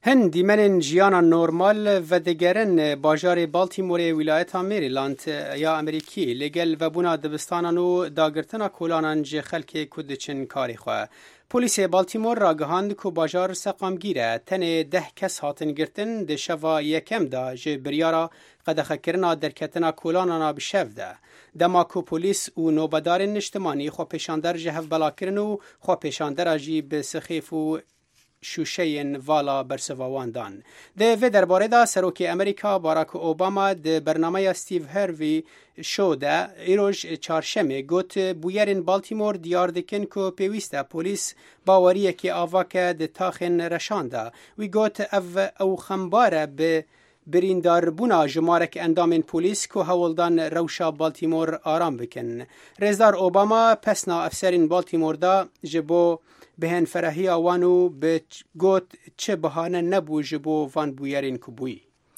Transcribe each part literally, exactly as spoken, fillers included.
هن دیمن جیانا نورمال و دگرن باجار بالتیمور ولایت مریلند یا امریکی لگل و بنا دبستانان و داگرتنا کولانان جه خلک کدچن کاری خواه. پلیس بالتیمور را گهاند که باجار سقام گیره تنه ده کس هاتن گرتن ده شوا یکم دا جه بریارا قدخه کرنا درکتنا کولانانا بشف ده. دما که پلیس و نوبدار نشتمانی خو پیشاندر جه هف بلا کرن و خو پیشاندر جی بسخیف و شوشین والا برسواوان دان. ده و درباره دا سروکی امریکا باراک اوباما ده برنامه استیو هروی شو ده ایروش چارشمه گوت بویرین بالتیمور دیار دکن که پیوسته پولیس باوریه که آواکه ده تاخن رشانده وی گوت او او خمباره به بریندار بونا جمارک اندامین پولیس که هولدان روشا بالتیمور آرام بکن. رزدار اوباما پسنا افسرین بالتیمور دا جبو بهن فرهی آوانو به گوت چه بهانه نبو جبو وان بویرین کبوی.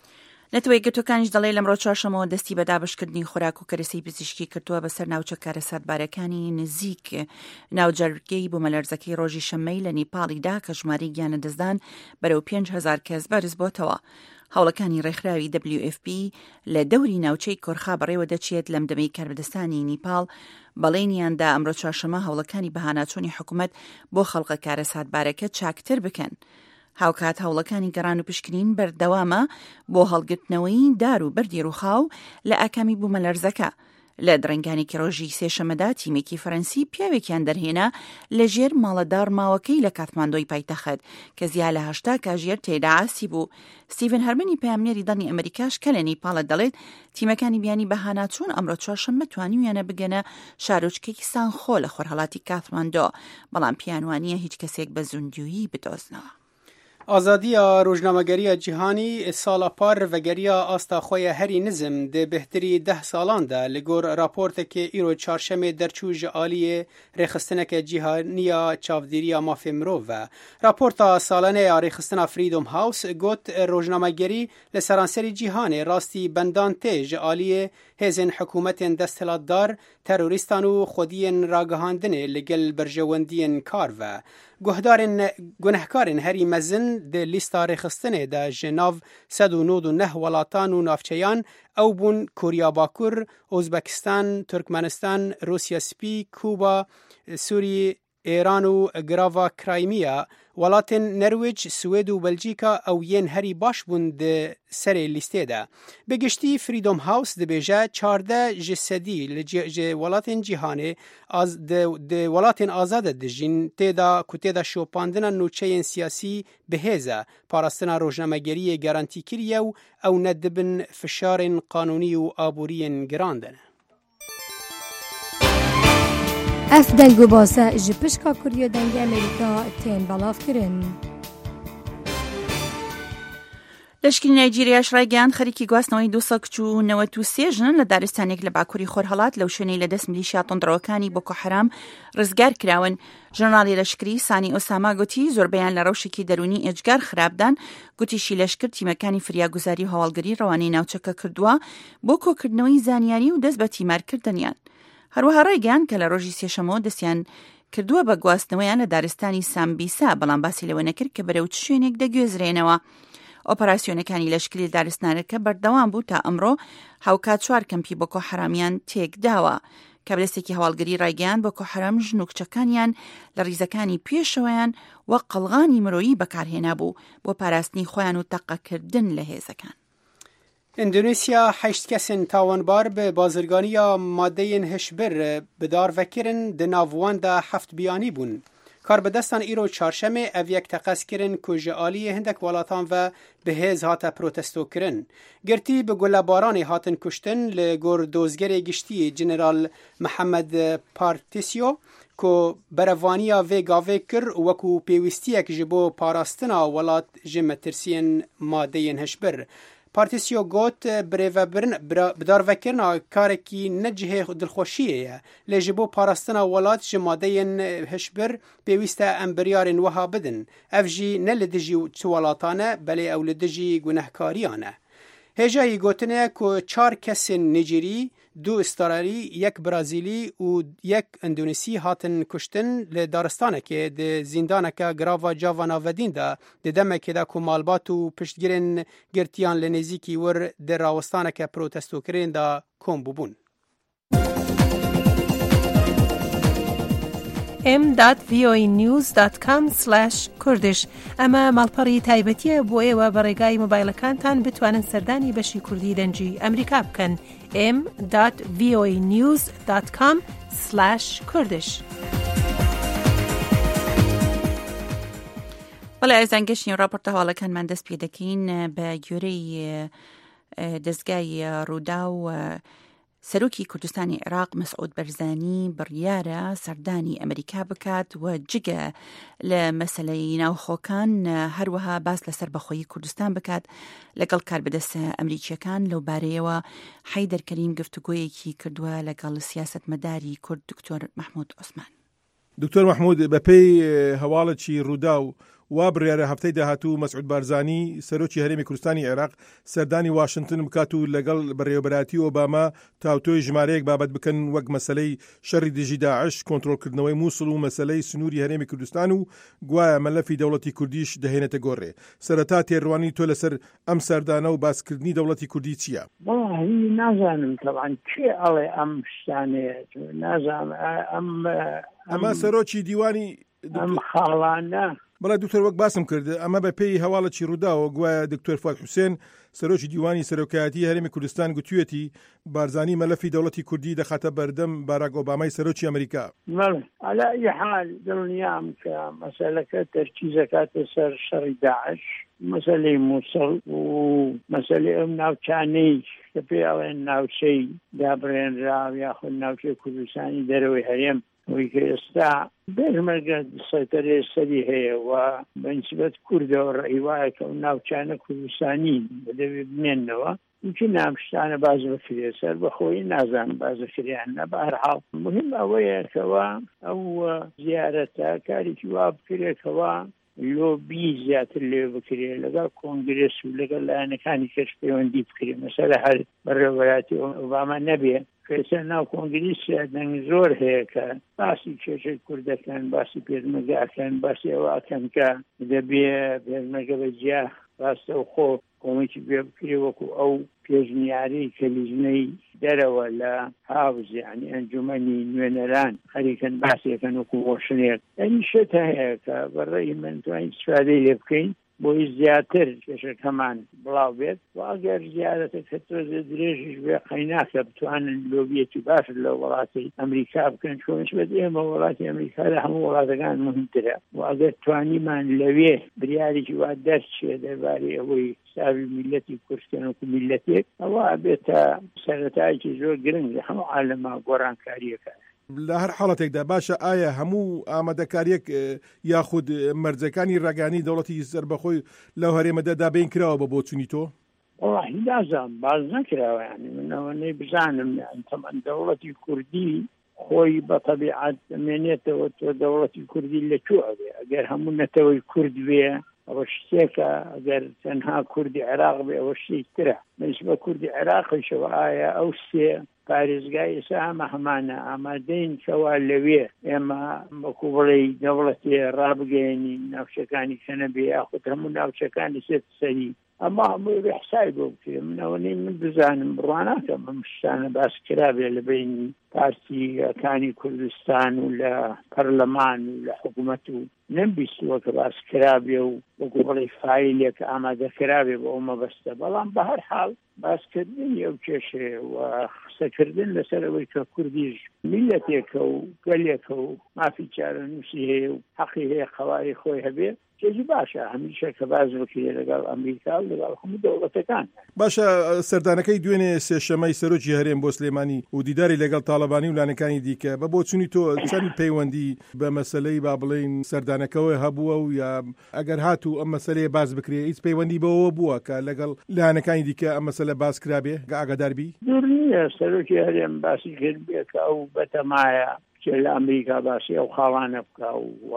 نتوی گرتوکانیش دەڵێ لەمڕۆ چوارشەمەوە دەستی بە دابشکردنی خۆراک و کەرەسەی پزیشکی کردووە بەسەر ناوچە کارە سەدبارەکانی نزیک ناوجەرگەی بوومەلەرزەکەی ڕۆژی شەممەی لە نیپاڵیدا کە ژمارەی گیانە دەستدان بەرەو پێنج هەزار کەس بەرز بۆتەوە. هەوڵەکانی ڕێکخراوی دبلیو ئێف پی لە دەوری ناوچەی کۆرخا بەڕێوە دەچێت لەم دەمەی کاربدەستانی نیپاڵ بەڵێنیاندا ئەمڕۆ چوارشەمە هەوڵەکانی بەهاناچوونی حکوومەت بۆ خەڵقە کارە ساتبارەکە چاکتر بکەن. هاوکات هەوڵەکانی گەڕان و پشکنین بەردەوامە بۆ هەڵگرتنەوەی دار و بەردی ڕووخاو لە ئاکامی بوومەلەرزەکە. لە درەنگانێکی ڕۆژی سێشەمەدا تیمێکی فەرەنسی پیاوێکیان دەرهێنا لە ژێر ماڵەدار ماوەکەی لە کاتماندۆی پایتەخت کە زیا لە هەشتا کاژێر تێدا ئاسی بوو. ستیڤن هەرمەنی پەیامنێری دڵنی ئەمریکاش کە لە نیپاڵە دەڵێت تیمەکانی بیانی بەهاناچوون ئەمڕۆ چوارشەممە توانیویانە بگەنە شارۆچکێکی سانخۆ لە خۆرهەڵاتی کاتماندۆ، بەڵام پیانوانیە هیچ کەسێک بە زوندویی بدۆزنەوە. آزادی روزنامه‌گری جهانی سالا پار وگری آستا خوی هری نظم ده بهتری ده سالان ده لگور راپورت که ایرو چهارشنبه در چوج عالی رخصتنک جهانی چاودیری مافی مرو و راپورت سالانه رخصتن فریدم هاوس گوت روزنامه‌گری لسرانسری جهانی راستی بندان تیج عالی هزین حکومت دستهلاتدار تروریستان و خودین راگهاندن لگل برجواندین کار و گهدارن گنهکارن هری مزن ده لیستا رخصتنه ده جناو صد و نود و نه ولاتان و نافچیان او بون کوریا باکور، ازبکستان، ترکمنستان، روسیا سپی، کوبا، سوری، ایران و گراوا کرایمیا، ولاتن نرویج، سوید و بلژیکا او ین هری باش بون ده سر لیسته ده. بگشتی فریدم هاوس ده بیجه چارده جسدی لجه ولاتن جهانه از ده, ده ولاتن آزاده ده جین تیدا کتیدا شوپاندن نوچه سیاسی بهزه پاراستنا روزنامه‌گری گارانتی کریه و او ندبن فشار قانونی و آبوری گراندنه. اف دنگو باسه جپشکا کوریا دنگ امریکا تین بلاف کرن. لشکری نایجیریاش ڕایگەیاند خەریکی گواستنەوەی دوو سەد و نەوەت و سێ ژن لە دارستانێک لە باکووری خۆرهەڵات لەو شوێنەی لە دەست میلیشیا تۆندڕەوەکانی بۆکۆ حەرام ڕزگار کراون. ژەنەڕاڵی لەشکری سانی ئۆساما گوتی زۆربەیان لە ڕەوشێکی دەرونی ئێجگار خراپدان. گوتیشی لەشکر تیمەکانی فریاگوزاری و هەواڵگری ڕەوانەی ناوچەکە کردووە بۆ کۆکردنەوەی زانیاری و دەست بە تیمارکردنیان. هەروەها ڕایگەیاند کە لە ڕۆژی سێشەمەوە دەستیان کردووە بە گواستنەوەیان لە دارستانی سامبیسا، بەڵام باسی لەوە نەکرد کە بەرەو چ شوێنێک دەگوێزرێنەوە. ئۆپەراسیۆنەکانی لەشکری دارستانەکە بەردەوام بوو تا ئەمڕۆ هاوکات چوار کەمپی بۆکۆ حەرامیان تێکداوە. کابلستێکی هەواڵگری ڕایگەیاند بۆکۆ حەرام ژن و کچەکانیان لە ڕیزەکانی پێشەوەیان وەک قەڵغانی مرۆیی بەکارهێنا بوو بۆ پاراستنی خۆیان و تەقەکردن لە هێزەکان. اندونیسیا هشت کسین تاوانبار به بازرگانی ماده هشبر بدار وکرن ده ناوان ده هفت بیانی بون. کار بدستان ایرو چارشمه او یک تقص کرن که جعالی هندک والاتان و به هز هاته پروتستو کرن. گرتی به گلباران هاتن کشتن لگور دوزگر گشتی جنرال محمد پارتیسیو که بروانیا و گاوه کر وکو پیوستی اک جبو پاراستنا ولات جمترسین ماده هشبر. پارتیسیو گوت بریو برن بدار وکرنا کارکی نجه دلخوشیه لجبو پاراستنا ولات جماده هشبر پیوسته امبریارن وها بدن افجی نلدجی چوالاتانه بلی او لدجی گنهکاریانه. هجایی گوتنه که چار کس نیجری دو استرالی یک برازیلی و یک اندونیسی هاتن کشتن لدارستانه که ده زندانه که گراوا جاوانا ودین ده ده دمه که ده کمالبات و پشتگیرن گرتیان لنزیکی ور ده راوستانه که پروتستو کرین ده کم ببون. ام دات وی او ای نیوز دات کام سلاش کوردش ئەمە ماڵپەڕی تایبەتیە بۆ ئێوە بە ڕێگای مۆبایلەکانتان بتوانن سەردانی بەشی کوردی دەنجی ئەمریکا بکەن. ام دات وی او ای نیوز دات کام سلاش کوردش. بەڵێ ئەزان گەشتین ڕاپۆرتە هەواڵەکانمان دەست پێ دەکەین بە گوێرەی دەستگای ڕوودا و سەرۆکی کوردستانی عێراق مەسعود بەرزانی بڕیارە سەردانی ئەمریکا بکات و جگە لە مەسەلەی ناوخۆکان هەروەها باس لەسەر بەخۆیی کوردستان بکات لەگەڵ کاربەدەست ئەمریکیەکان لەو بارەیەوە حەیدەر کەریم گفتوگۆیەکی کردووە لەگەڵ سیاسەتمەداری کورد دکتۆر محمود عوسمان. دکتۆر محمود بەپێی هەواڵێکی ڕوودا و وا بڕیارە هەفتەی داهاتوو مەسعود بارزانی سەرۆکی هەرێمی کوردستانی عێراق سەردانی واشنگتن بکات و لەگەڵ بەڕێوەبەراتی ئۆباما تاوتۆی ژمارەیەک بابەت بکەن وەک مەسەلەی شەڕی دژی داعش، کۆنتڕۆلکردنەوەی مووسڵ و مەسەلەی سنووری هەرێمی کوردستان و گوایە مەلەفی دەوڵەتی کوردیش دەهێنێتە گۆڕێ. سەرەتا تێڕوانی تۆ لەسەر ئەم سەردانە و باسکردنی دەوڵەتی کوردی چییە؟ وڵی نازانم تەڵان کێ ئەڵێ ئەم شتانەیە نازانم ئەم ئەمە سەرۆکی دیوانی ئەم خاڵانە. بەڵێ دوکتۆر وەک باسم کرد ئەمە بە پێی هەواڵەکی ڕووداوە گوایە دکتۆر فواد حوسێن سەرۆکی دیوانی سەرۆکایەتی هەرێمی کوردستان گوتوویەتی بارزانی مەلەفی دەوڵەتی کوردی دەخاتە بەردەم باراک ئۆبامای سەرۆکی ئەمریکا. بەڵێ على ئەی حال دڵنیام کە مەسەلەکە تەرکیزەکاتە سەر شەڕی داعش، مەسەلەی مووسڵ و مەسەلەی ئەم ناوچانەی کە پێ ئەڵێن ناوچەی دابڕێنرا یاخود ناوچەی کوردستانی دەرەوەی هەرێم وی کە ئێستا بێژمەرگە سەیطرەی سەری هەیە و بەنسبەت کوردەوە ڕێی وایە کە ئەو ناوچانە کوردستانی دەبێت بمێننەوە چی نام شتانە باز بکرێ سەر بەخۆی نازانم بازەکریانە بە هەر حاڵ مهم ئەوەیە کەوا ئەو زیارەتە کارێکی وا بکرێتەوە لۆبی زیاتر لێ بکرێ لەگەڵ کۆنگرێس و لەگەڵ لایەنەکانی کەس پەیوەندی بکرێ مەسەلە هەر بەڕێوەبەراتی ئۆباما نەبێ کەسە ناو کۆنگریسیا دەنگ زۆر هەیە کە باسی کێشەی کوردەکەن باسی پێشمەرگەکەن باسی ئەوەکەن کە دەبێ پێشمەرگە بەجیا باستە و خۆ کۆمێکی پێ بکرێ وەکو ئەو پێشنیارەی کەلیژنەی دەرەوە لە هاوز یعنی ئەنجومەنی نوێنەران خەریکەن باسیەکەن وەکو ڕۆشنێک ئەنی شتە هەیە کە بەڕێی من توانین استفادەی لێ بکەین بۆی زیاتر کێشەکەمان بڵاو بێت و ئەگەر زیارەتە کە تۆزە درێژیش بێ قەیناکە بتوانن لۆبیەتی باش لە وڵاتی ئەمریکا بکەن چۆنش بێت ئێمە وڵاتی ئەمریکا لە هەموو وڵاتەکان مهمترە و ئەگەر توانیمان لەوێ بریارێکی وا دەرچێ دەربارەی ئەوەی ساوی میلەتی کورسکەن وەکو میلەتێک ئەوە بێتە سەرەتایەکی زۆر گرنگ لە هەموو عالەما گۆڕانکاریەکە. لە هەر حاڵەتێکدا باشە ئایا هەموو ئامادەکاریەک یاخود مەرجەکانی ڕاگانی دەوڵەتی سەربەخۆی لەو هەرێمەدا دابین کراوە بە بۆ چوونی تۆ؟ وڵاهی نازانم باز نەکراوە یعنی منەوەنەی بزانم تەمان دەوڵەتی کوردی خۆی بە تەبیعەت دەمێنێتەوە تۆ دەوڵەتی کوردی لەکوێ ئەوێ ئەگەر هەموو نەتەوەی کورد بێ ئەوە شتێکە ئەگەر تەنها کوردی عێراق بێ ئەوە شتێکترە بەنسبە کوردی عێراقیشەوە ئایا ئەو سێ پارێزگای ئێستا ئەمە هەمانە ئامادەین کەوا لەوێ ئێمە وەکو بڵێ دەوڵەتی ڕابگەێنی ناوچەکانی کەنەبێ یاخود هەموو ناوچەکانی سێت سەری ئەمە هەمووی بەحسای بۆ بکرێ منەوەنەی من بزانم بڕواناکەم ئەم شتانە باس کرابێ لە بینی پارتیەکانی کوردستان و لە پەرلەمان و لە حکوومەت و نەمبیستووە کە باس کرابێ و وەکو بڵێ فایلێک ئامادەکرابێ بۆ ئەومە بەستە بەڵام بە هەر حاڵ باسکردنی ئەو کێشێ و قسەکردن لەسەر ئەوەی کە کوردیش میلەتێکە و گەلێکە و مافی چارەنووسی هەیە و حەقی هەیە قەوای خۆی هەبێ کێژی باشە هەمیشە کە باز بکرێ لەگەڵ ئەمریکا و لەگەڵ هەموو دەوڵەتەکان. باشە سەردانەکەی دوێنێ سێشەمەی سەرۆکی هەرێم بۆ سلێمانی و دیداری لەگەڵ تاڵەبانی و لانەکانی دیکە بە بۆ چوونی تۆ چەند پەیوەندی بە مەسەلەی با بڵێن سەردانەکەەوە هەبووە و یا ئەگەر هاتوو ئەم مەسەلەیە باز بکرێ هیچ پەیوەندی بەوە بووە کە لەگەڵ لانەکانی دیکە ئەم مەسەلە باز کرابێ ئاگاداربی؟ دوور نییە سەرۆکی هەرێم باسی کرد بێ کە ئەو بەتەمایە لە ئەمریکا باسی ئەو خاڵانە بکە و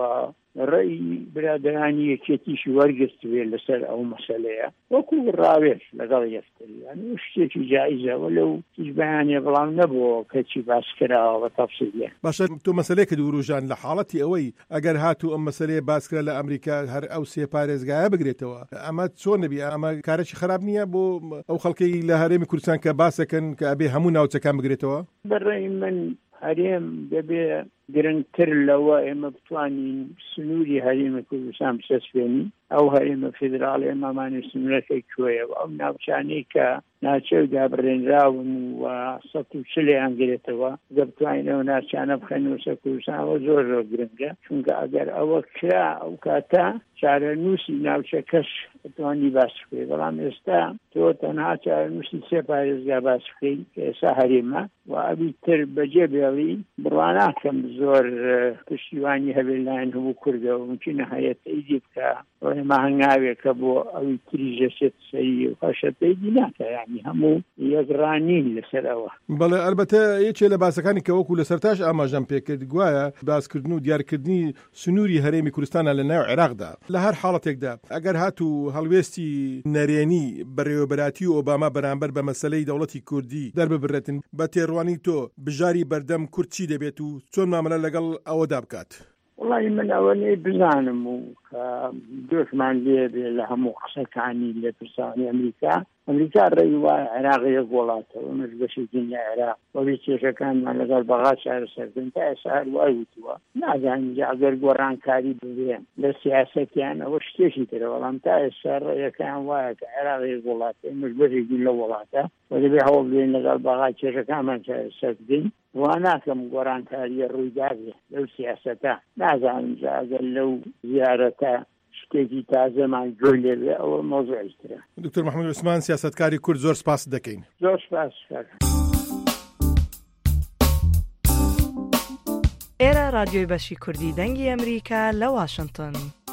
ڕێی برادرانی یەکێتیشی وەرگرتوێ لەسەر ئەو مەسەلەیە وەکو ڕاوێت لەگەڵ یەکتریان و شتێکی جایزەوە لەو هیچ بەیانێ بەڵام نەبووە کەچی باس کراوە بە تەفسیلیە. باشە تۆ مەسەلەیەکە دووروژان لە حاڵەتی ئەوەی ئەگەر هاتوو ئەم مەسەلەیە باسکرا لە ئەمریکا هەر ئەو سێ پارێزگایە بگرێتەوە ئەمە چۆن نەبی ئەمە کارێکی خراپ نییە بۆ ئەو خەڵکەی لە هەرێمی کوردستان کە باسەکەن کە ئەبێ هەموو ناوچەکان بگرێتەوە؟ بەڕێی من هەرێم دەبێ گرنگتر لەوە ئێمە بتوانین سنووری هەرێمی کوردستان بسەسپێنین ئەو هەرێمە فیدراڵ ئێمەمانی سنوورەکەی کوێیە و ئەو ناوچانەی کە ناوچەودا بڕێنراون و سەد و چلیان گرێتەوە گە بتوانین ئەو ناوچانە بخەنەوە سەر کوردستانەوە زۆر زۆر گرنگە چونکە ئەگەر ئەوە کرا ئەو کاتە چارەنووسی ناوچەکەش بتوانی باس بکەی بەڵام ئێستا تۆ تەنها چارەنووسی سێ پارێزگا باس بکەی کە ئێستا هەرێمە و ئەبی تر بەجێ بێڵی بڕواناکەم زۆر پشتیوانی هەبێت لایەن هەموو کوردەوە ممکنە هەیەتە ئیدی بکە ڕێمە هەنگاوێکە بۆ ئەوی تریژە سێت سەری و خەشەتەیدی ناکە یعنی هەموو یەکڕانین لەسەر ئەوە. بەڵێ ئەلبەتە یەکێ لە باسەکانی کە وەکو لەسەرتاش ئاماژەم پێکرد گوایە باسکردن و دیارکردنی سنووری هەرێمی کوردستانە لە ناو عێراقدا لە هەر حاڵەتێکدا ئەگەر هاتوو هەڵوێستی نەرێنی بەڕێوەبەراتی و ئۆباما بەرامبەر بە مەسەلەی دەوڵەتی کوردی دەرببڕێتن بە تێڕوانی تۆ بژاری بەردەم کورد چی دەبێت و چۆن مامەلە لەگەڵ ئەوەدا بکات؟ وڵی من ئەوە لێ بزانم و کە دۆشمان لێ بێ لە هەموو قسەکانی لە پرسانی ئەمریکا ئەمریکا ڕێی وایە عێراقی یەک وڵاتەوە مەش بەشێکی عێراق وەبێ کێشەکانمان لەگەڵ بەغا چارەسەردن تا ئێستا هەر وای وتووە نازانین ئەگەر گۆڕانکاری ببێ لە سیاسەتیان ئەوە شتێکی ترە بەڵام تا ئێستا ڕێیەکان وایە کە عێراقی یەک وڵاتە مەش بەشێکی لە وڵاتە و دەبێ هەوڵ بدەین لەگەڵ بەغا کێشەکانمان چارەسەر بدەین واناکەم گۆڕانکاریە ڕوویداگێ لەو سیاسەتە نازانم ئەگەر لەو زیارەتە شتێکی تازەمان گوێ لێبێ ئەوە مۆزوعیترە. دکتۆر محەممەد عوسمان سیاسەتکاری کورد زۆر سپاس دەکەین. زۆر سپاس. ئێرە رادیۆی بەشی کوردی دەنگی ئەمریکا لە واشنگتن.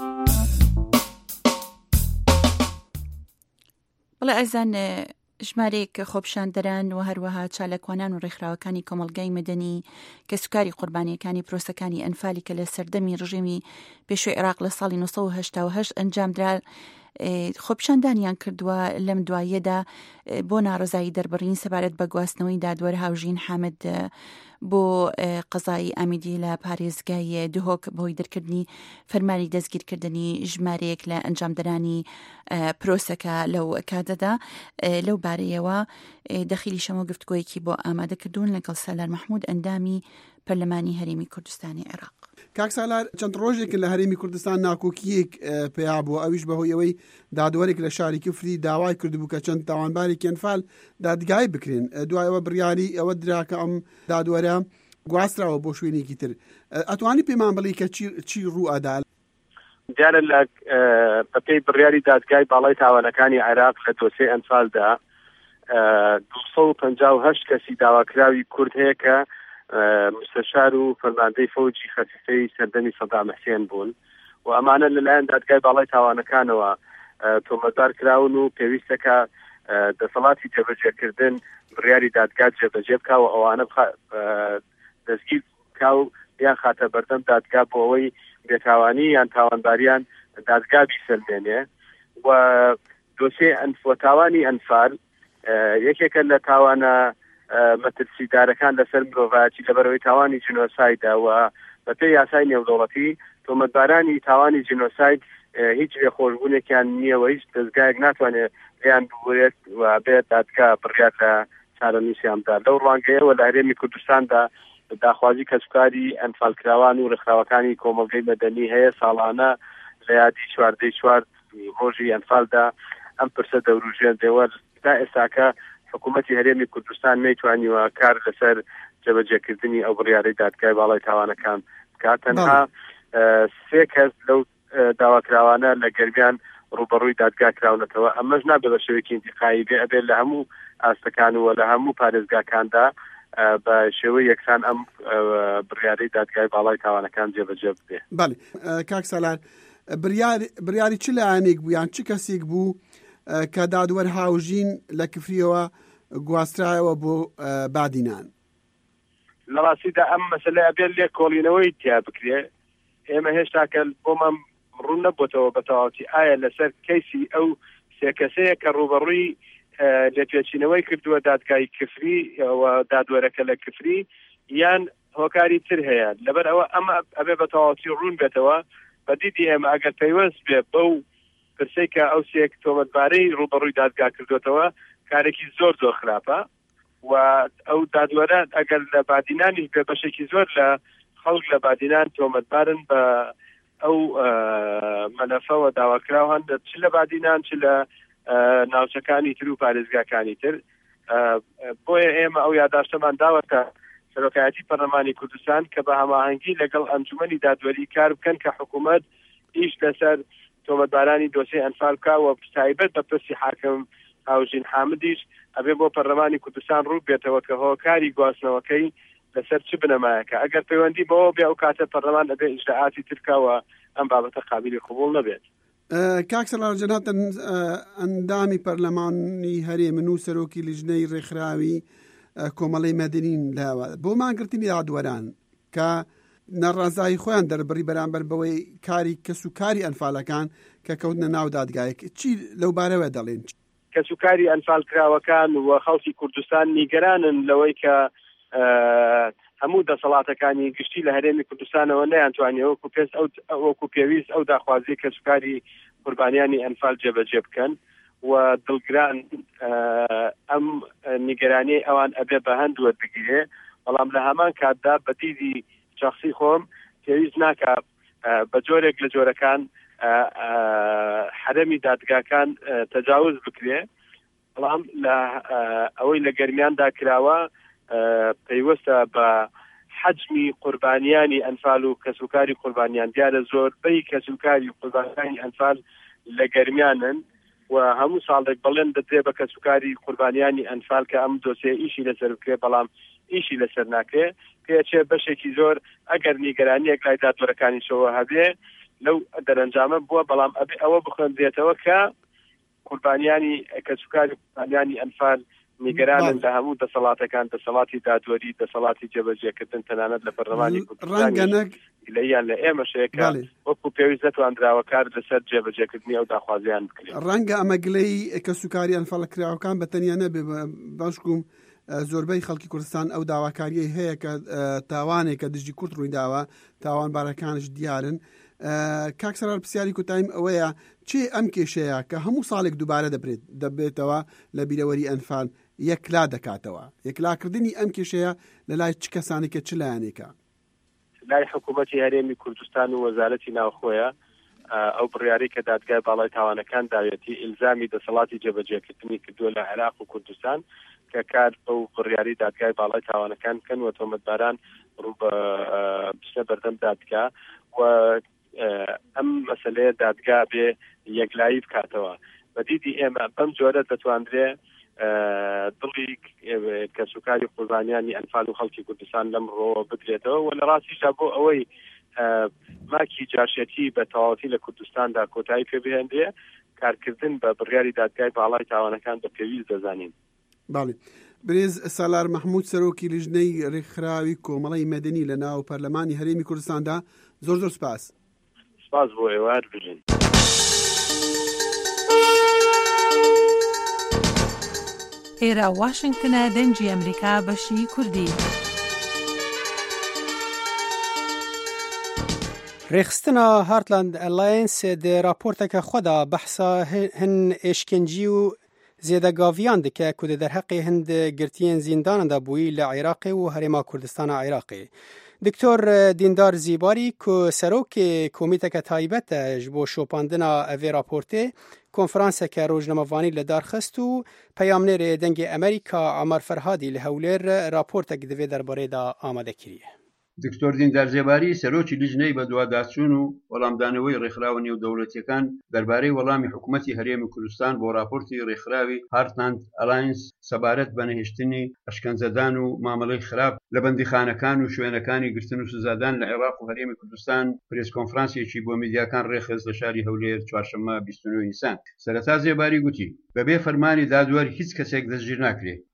بەڵێ ئەزان ژمارەیەک خۆپشاندەران و هەروەها چالەکوانان و ڕێکخراوەکانی کۆمەڵگای مەدەنی کە سوکاری قوربانیەکانی پرۆسەکانی ئەنفالی کە لە سەردەمی ڕژێمی پێشوەی عێراق لە ساڵی نۆ سەد و هەشتا و هەشت ئەنجامدرا خۆپشاندانیان کردووە لەم دواییەدا بۆ ناڕزایی دەربڕین سەبارەت بە گواستنەوەی دادوەر هاوژین حامد بۆ قەزای ئامیدی لە پارێزگای دهۆک بۆی دەرکردنی فەرمانی دەستگیرکردنی ژمارەیەک لە ئەنجامدەرانی پرۆسەکە لەو کاتەدا لەو بارەیەوە دەخیلی شەمە گفتگۆیەکی بۆ ئامادەکردوون لەگەڵ سالار محمود ئەندامی پەرلەمانی هەرێمی کوردستانی عێراق. کاک سالار چەند ڕۆژێک لە هەرێمی کوردستان ناکۆکیەک پێیا بوو ئەویش بەهۆی ئەوەی دادوەرێک لە شاری کفری داوای کردبوو کە چەند تاوانبارێکی ئەنفال دادگای بکرێن دوایەوە بڕیاری ئەوە دراکە ئەم دادوەرە گواستراوە بۆ شوێنێکی تر ئەتوانی پێمان بڵی کە چی ڕوو ئەدا؟ دیارە لە بەپێی بڕیاری دادگای باڵای تاوانەکانی عێراق لە دۆسێ ئەنفالدا دوو سەد و پەنجا و هەشت کەسی داواکراوی کورد هەیە کە مستشار و فەرماندەی فەوجی خەفیفەی سەردەمی سەدام حوسێن بوون و ئەمانە لەلایەن دادگای باڵای تاوانەکانەوە تۆمەتبار کراون و پێویستەکە دەسەڵاتی جێبەجێکردن بڕیاری دادگا جێبەجێ بکا و ئەوانە دەستگیر بکا و یان خاتە بەردەم دادگا بۆ ئەوەی بێتاوانی یان تاوانباریان دادگا بیسەلمێنێ و دۆسێ ئەنفۆتاوانی ئەنفال یەکێکە لە تاوانە مەترسیدارەکان لەسەر مرۆڤایەتی لەبەرەوەی تاوانی جنۆسایددا و بەپێی یاسای نێودەوڵەتی تۆمەتبارانی تاوانی جنۆساید هیچ لێخۆشبوونێکیان نییەوە هیچ دەستگایەک ناتوانێت لیان بگوێت و بێت دادگا بڕیار لە چارەنووسیاندا لەو ڕوانگەیەوە لە هەرێمی کوردستاندا داخوازی کەسوکاری ئەنفالکراوان و ڕێکخراوەکانی کۆمەلگەی مەدەنی هەیە ساڵانە لە یادی چواردەی چوار ڕۆژی ئەنفالدا ئەم پرسە دەوروژێن دێوە تا ئێستاکە حکوومەتی هەرێمی کوردستان نەیتوانیوە کار لەسەر جێبەجێکردنی ئەو بڕیارەی دادگای باڵای تاوانەکان بکات. تەنها سێ کەس لەو داواکراوانە لە گەرمیان ڕوبەڕووی دادگا کراونەتەوە ئەمەش نابێت بە شێوەیەکی ئینتیقایی بێ ئەبێت لە هەموو ئاستەکان و لە هەموو پارێزگاکاندا بە شێوەی یەکسان ئەم بڕیارەی دادگای باڵای تاوانەکان جێبەجێ بێ. بەڵێ کاک سالار بڕیاری چ لایەنێک بوو یان چ کەسێک بوو کە دادوەر هاوژین لە کفریەوە گواسترایەوە بۆ بادینان؟ لە ڕاستیدا ئەم مەسەلە ئەبێت لێ کۆڵینەوەی تیا بکرێ. ئێمە هێشتاکە بۆمان ڕوون نەبووتەوە بە تەواوەتی ئایا لەسەر کەیسی ئەو سێ کەسەیە کە ڕوبەڕووی لێپێچینەوەی کردووە دادگای کفری دادوەرەکە لە کفری یان هۆکاری تر هەیە. لەبەر ئەوە ئەمە ئەبێ بە تەواوەتی ڕوون بێتەوە. بەدیدی ئێمە ئەگەر پەیوەست بێ بەو پرسەی کە ئەو سێک تۆمەتبارەی ڕوبەڕووی دادگا کردوێتەوە کارێکی زۆر زۆر خراپە و ئەو دادوەرە ئەگەر لە بادینانی بێ بەشێکی زۆر لە خەڵک لە بادینان تۆمەتبارن بە ئەو مەلەفەوە داواکراو هەن چ لە بادینان چ لە ناوچەکانی تر و پارێزگاکانی تر. بۆیە ئێمە ئەو یادداشتەمان داوەتە سەرۆکایەتی پەرلەمانی کوردستان کە بە هەماهەنگی لەگەڵ ئەنجومەنی دادوەری کار بکەن کە حکوومەت ئیش لەسەر تۆمەتبارانی دۆسیە ئەنفال بکەوە تایبەت بە پرسی حاکم هاوژین حامدیش ئەبێ بۆ پەرلەمانی کوردستان ڕوو بێتەوە کە هۆکاری گواستنەوەکەی لەسەر چ بنەمایەکە. ئەگەر پەیوەندی بەوە بێ ئەو کاتە پەرلەمان ئەبێ ئیجراعاتی ترکەوە ئەم بابەتە قابلی قبول نەبێت. کاک سەلاح جەنابەن ئەندامی پەرلەمانی هەرێمن و سەرۆکی لیژنەی ڕێکخراوی کۆمەڵەی مەدەنین لاوە بۆ ماگرتنی دادوەران کە نەڕازایی خۆیان دەربڕی بەرامبەر بەوەی کاری کەس و کاری ئەنفالەکان کە کەوتنە ناو دادگایەک چی لەو بارەوە دەڵێن؟ کەسوکاری ئەنفال کراوەکان و خەڵکی کوردستان نیگەرانن لەوەی کە هەموو دەسەڵاتەکانی گشتی لە هەرێمی کوردستانەوە نەیانتوانێت وەکو پێست وەکو پێویست ئەو داخوازی کەسوکاری قوربانیانی ئەنفال جێبەجێ بکەن و دڵگران ئەم نیگەرانی ئەوان ئەبێ بە هەند وەربگرێ. بەڵام لە هەمان کاتدا بە دیدی شخصی خۆم پێویست ناکە بە جۆرێک لە جۆرەکان حرەمی دادگاکان تەجاوز بکرێ. بەڵام لە ئەوەی لە گەرمیاندا کراوە پەیوەستە بە حەجمی قوربانیانی ئەنفال و کەسوکاری قوربانیان دیارە زۆربەی کەسوکاری قوربانیانی ئەنفال لە گەرمیانن و هەموو ساڵێک بەڵێن دەدرێ بە کەسوکاری قوربانیانی ئەنفال کە ئەم دۆسێ ئیشی لەسەر بکرێ بەڵام ئیشی لەسەر ناکرێ پێچێ بەشێکی زۆر ئەگەر نیگەرانیەک لای دادوەرەکانیشەوە هەبێ لەو دەرەنجامە بووە. بەڵام ئەبێ ئەوە بخوێندرێتەوە کە قوربانیانی کەسوکاری قوربانیانی ئەنفال نیگەرانن لە هەموو دەسەڵاتەکان دەسەڵاتی دادوەری دەسەڵاتی جێبەجێکردن تەنانەت لە پەرلەمانی کوردستان لەیان لە ئێمەشەیەکە وەکو پێویست نەتواندراوە کار لەسەر جێبەجێکردنی ئەو داخوازیان بکرێت. ڕەنگە ئەمە گلەی کەسوکاری ئەنفالەکراوەکان بەتەنیا نەبێ باشکوم زۆربەی خەڵکی کوردستان ئەو داواکاریە هەیە کە تاوانێک کە دژی کورد ڕووی داوە تاوانبارەکانش دیارن. کاک سەرار پرسیاری کوتایم ئەوەیە چێ ئەم کێشەیە کە هەموو ساڵێک دووبارە دەبرێت دەبێتەوە لە بیرەوەری ئەنفال یەکلا دەکاتەوە یەکلاکردنی ئەم کێشەیە لە لای چ کەسانێکە چ لایەنێکە؟ لای حکوومەتی هەرێمی کوردستان و وەزارەتی ناوخۆیە ئەو بڕیاری کە دادگای باڵای تاوانەکان داوێتی ئیلزامی دەسەڵاتی جێبەجێکردنی کردووە لە عێراق و کوردستان کە کار بەو بڕیاری دادگای باڵای تاوانەکان کەن و تۆمەتباران ڕوو بە بچنە بەردەم دادگا و ئەم مەسەلەیە دادگا بێ یەکلایی بکاتەوە. بەدیدی ئێمە بەم جۆرە دەتواندرێ دڵی کەسوکاری قوربانیانی ئەنفال و خەڵکی کوردستان لەم ڕۆ بگرێتەوە و لە ڕاستیشا بۆ ئەوەی ماکی جاشێتی بە تەواوەتی لە کوردستاندا کۆتایی پێبهێندێ کارکردن بە بڕیاری دادگای باڵای تاوانەکان بە پێویست دەزانین. باڵێ برێز سالار مەحموود سەرۆکی لیژنەی ڕێکخراوی کۆمەڵەی مەدەنی لە ناو پەرلەمانی هەرێمی کوردستاندا زۆر زۆر سپاس. سپاس بۆ ئێوە بژین. ئێرە واشنگتنە دەنجی ئەمریکا بەشی کوردی. ڕێخستنە هارتلاند ئەلاینس دێ راپۆرتەکە خۆدا بەحسا هەن ئێشکەنجی و زێدەگاڤیان دکە کو دە دەرهەقی هەند گرتیên زینداندا بووی لە عێراقی و هەرێما کوردستانە عێراقی. دکتۆر دیندار زیباری کو سەرۆکê کۆمیتەکە تایبەتە ji بۆ şopandina evê raportê konferanseke rojnamevanî li darxist û peyamnêrê dengê Amerîka Amar Ferhadî li Hewlêr raportek di vê derbarê da amade kiriye. دکتۆر دیندار زێباری سەرۆکی لیژنەی بە دوواداچوون و وەڵامدانەوەی ڕێکخراوە نێودەوڵەتیەکان دەربارەی وەڵامی حکوومەتی هەرێمی کوردستان بۆ راپۆرتی ڕێکخراوی هارتلاند ئەلاینس سەبارەت بە نەهێشتنی ئەشکەنجەدان و مامەڵەی خراپ لە بەندیخانەکان و شوێنەکانی گرتن و سزادان لە عێراق و هەرێمی کوردستان پرێس کۆنفرانسێکی بۆ میدیاکان ڕێخست لە شاری هەولێر چوارشەممە بیست و نۆ نیسان. سەرەتا زێباری گوتی بەبێ فەرمانی دادوەر هیچ کەسێک دەستگیر ناکرێت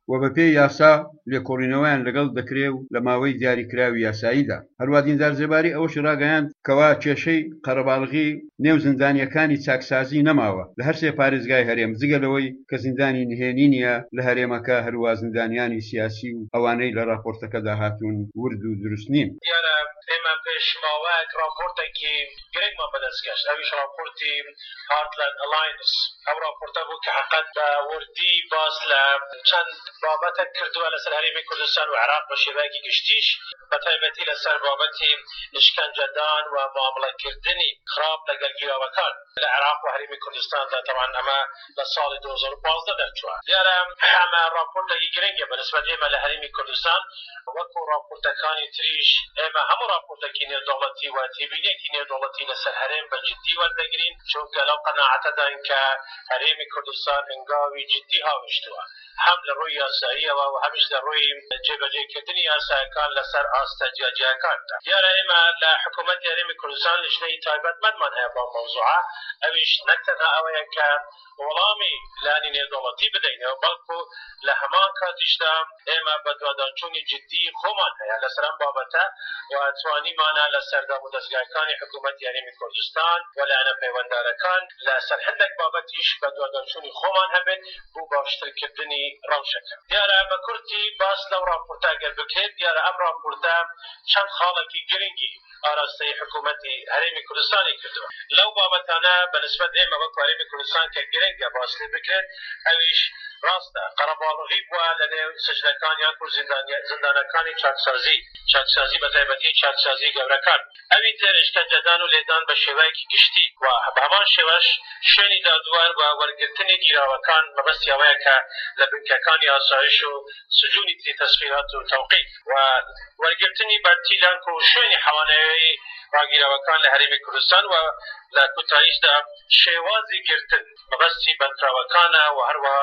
و بە پێی یاسا لێکۆڵینەوەیان لەگەڵ دەکرێ و لە ماوەی دیاریکراوی یاساییدا. هەروە دیندار زێباری ئەوەش ڕاگەیاند کەوا کێشەی قەرەباڵغی نێو زیندانیەکانی چاکسازی نەماوە لە هەر سێ پارێزگای هەرێم جگەلەوەی کە زیندانی نهێنی نیە لە هەرێمەکە هەروە زیندانیانی سیاسی و ئەوانەی لە راپۆرتەکەدا هاتوون ورد و دروست نین. ئێمە پێشماوەیەک راپۆرتێکی گرنگمان بەدەستگەشت ئەویش راپۆرتی هارتلاند ئەلاینس. ئەو راپۆرتە بوو کە حەقەت بە وردی باس لە چەند بابەتە کردووە لەسەر هەرێمی کوردستان و عێراق بە شێوەیەکی گشتیش بە تایبەتی لەسەر بابەتی شکنجەدان و معاملەکردنی خراپ لەگەڵ گیراوەکان لە عێراق و هەرێمی کوردستاندا. تەمان ئەمە لە ساڵی دوو هەزار و پانزدە دەرچووە. دیارە ئەمە راپۆرتێکی گرنگە بەنسبەت ئێمە لە هەرێمی کوردستان وەکو راپۆرتەکانی تریش. ئێمە هەموو راپۆرتێکی نێودەوڵەتی و تێبینیەکی نێودەوڵەتی لەسەر هەرێم بە جددی وەردەگرین، چونکە لەو قەناعەتەدان کە هەرێمی کوردستان هەنگاوی جددی هاوشتووە، هەم لە ڕووی یاساییەوە و هەمیش لە ڕووی جێبەجێکردنی یاسایەکان لەسەر ئاستە جیاجیەکاندا. دیارە ئێمە لە حکوومەتی هەرێمی کوردستان لژنەی تایبەتمەندمان هەیە بۆ مەوزوعە. ئەویش نەک تەنها ئەوەیە کە وەڵامی لانی نێودەوڵەتی بدەینەوە، بەڵکو لە هەمان کاتیشدا ئێمە بە دوادانچوونی جددی خۆمان هەیە لەسەر ئەم بابەتە و توانیمانە لە سەردام و دەستگاکانی حکوومەتی هەرێمی کوردستان و لایەنە پەیوەنددارەکان لەسەر هەندێک بابەتیش بە دوادانچوونی خۆمان هەبێت بۆ باشترکردنی ڕەوشەکە. دیارە بە کورتی باس لەو راپۆرتە گەر بکرێت، دیارە ئەم راپۆرتە چەند خاڵێکی گرنگی ئاراستەی حکوومەتی هەرێمی کوردستانی کردووە. لەو بابەتانە بەنسبەت ئێمە وەکو هەرێمی کوردستان کە گرنگە باس لێ بکرێت، ئەویش ڕاستە قەرەباڵغی بووە لە نێو سجنەکانیان و زیندانەکانی چاکسازی چاکسازی بە تایبەتی چاکسازی گەورەکان. ئەوی تر شکنجەدان و لێدان بە شێوەیەکی گشتی و بە هەمان شێوەش شوێنی دادوەر و وەرگرتنی گیراوەکان مەبەستی ئەوەیە کە لە بنکەکانی ئاسایش و سجوونی تری تەسخیرات و تەوقیف و وەرگرتنی بەرتیلانک و شوێنی حەوانەوەی ڕاگیراوەکان لە هەرێمی کوردستان و لە کۆتاییشدا شێوازی گرتن مەبەستی بەندراوەکانە و هەروەها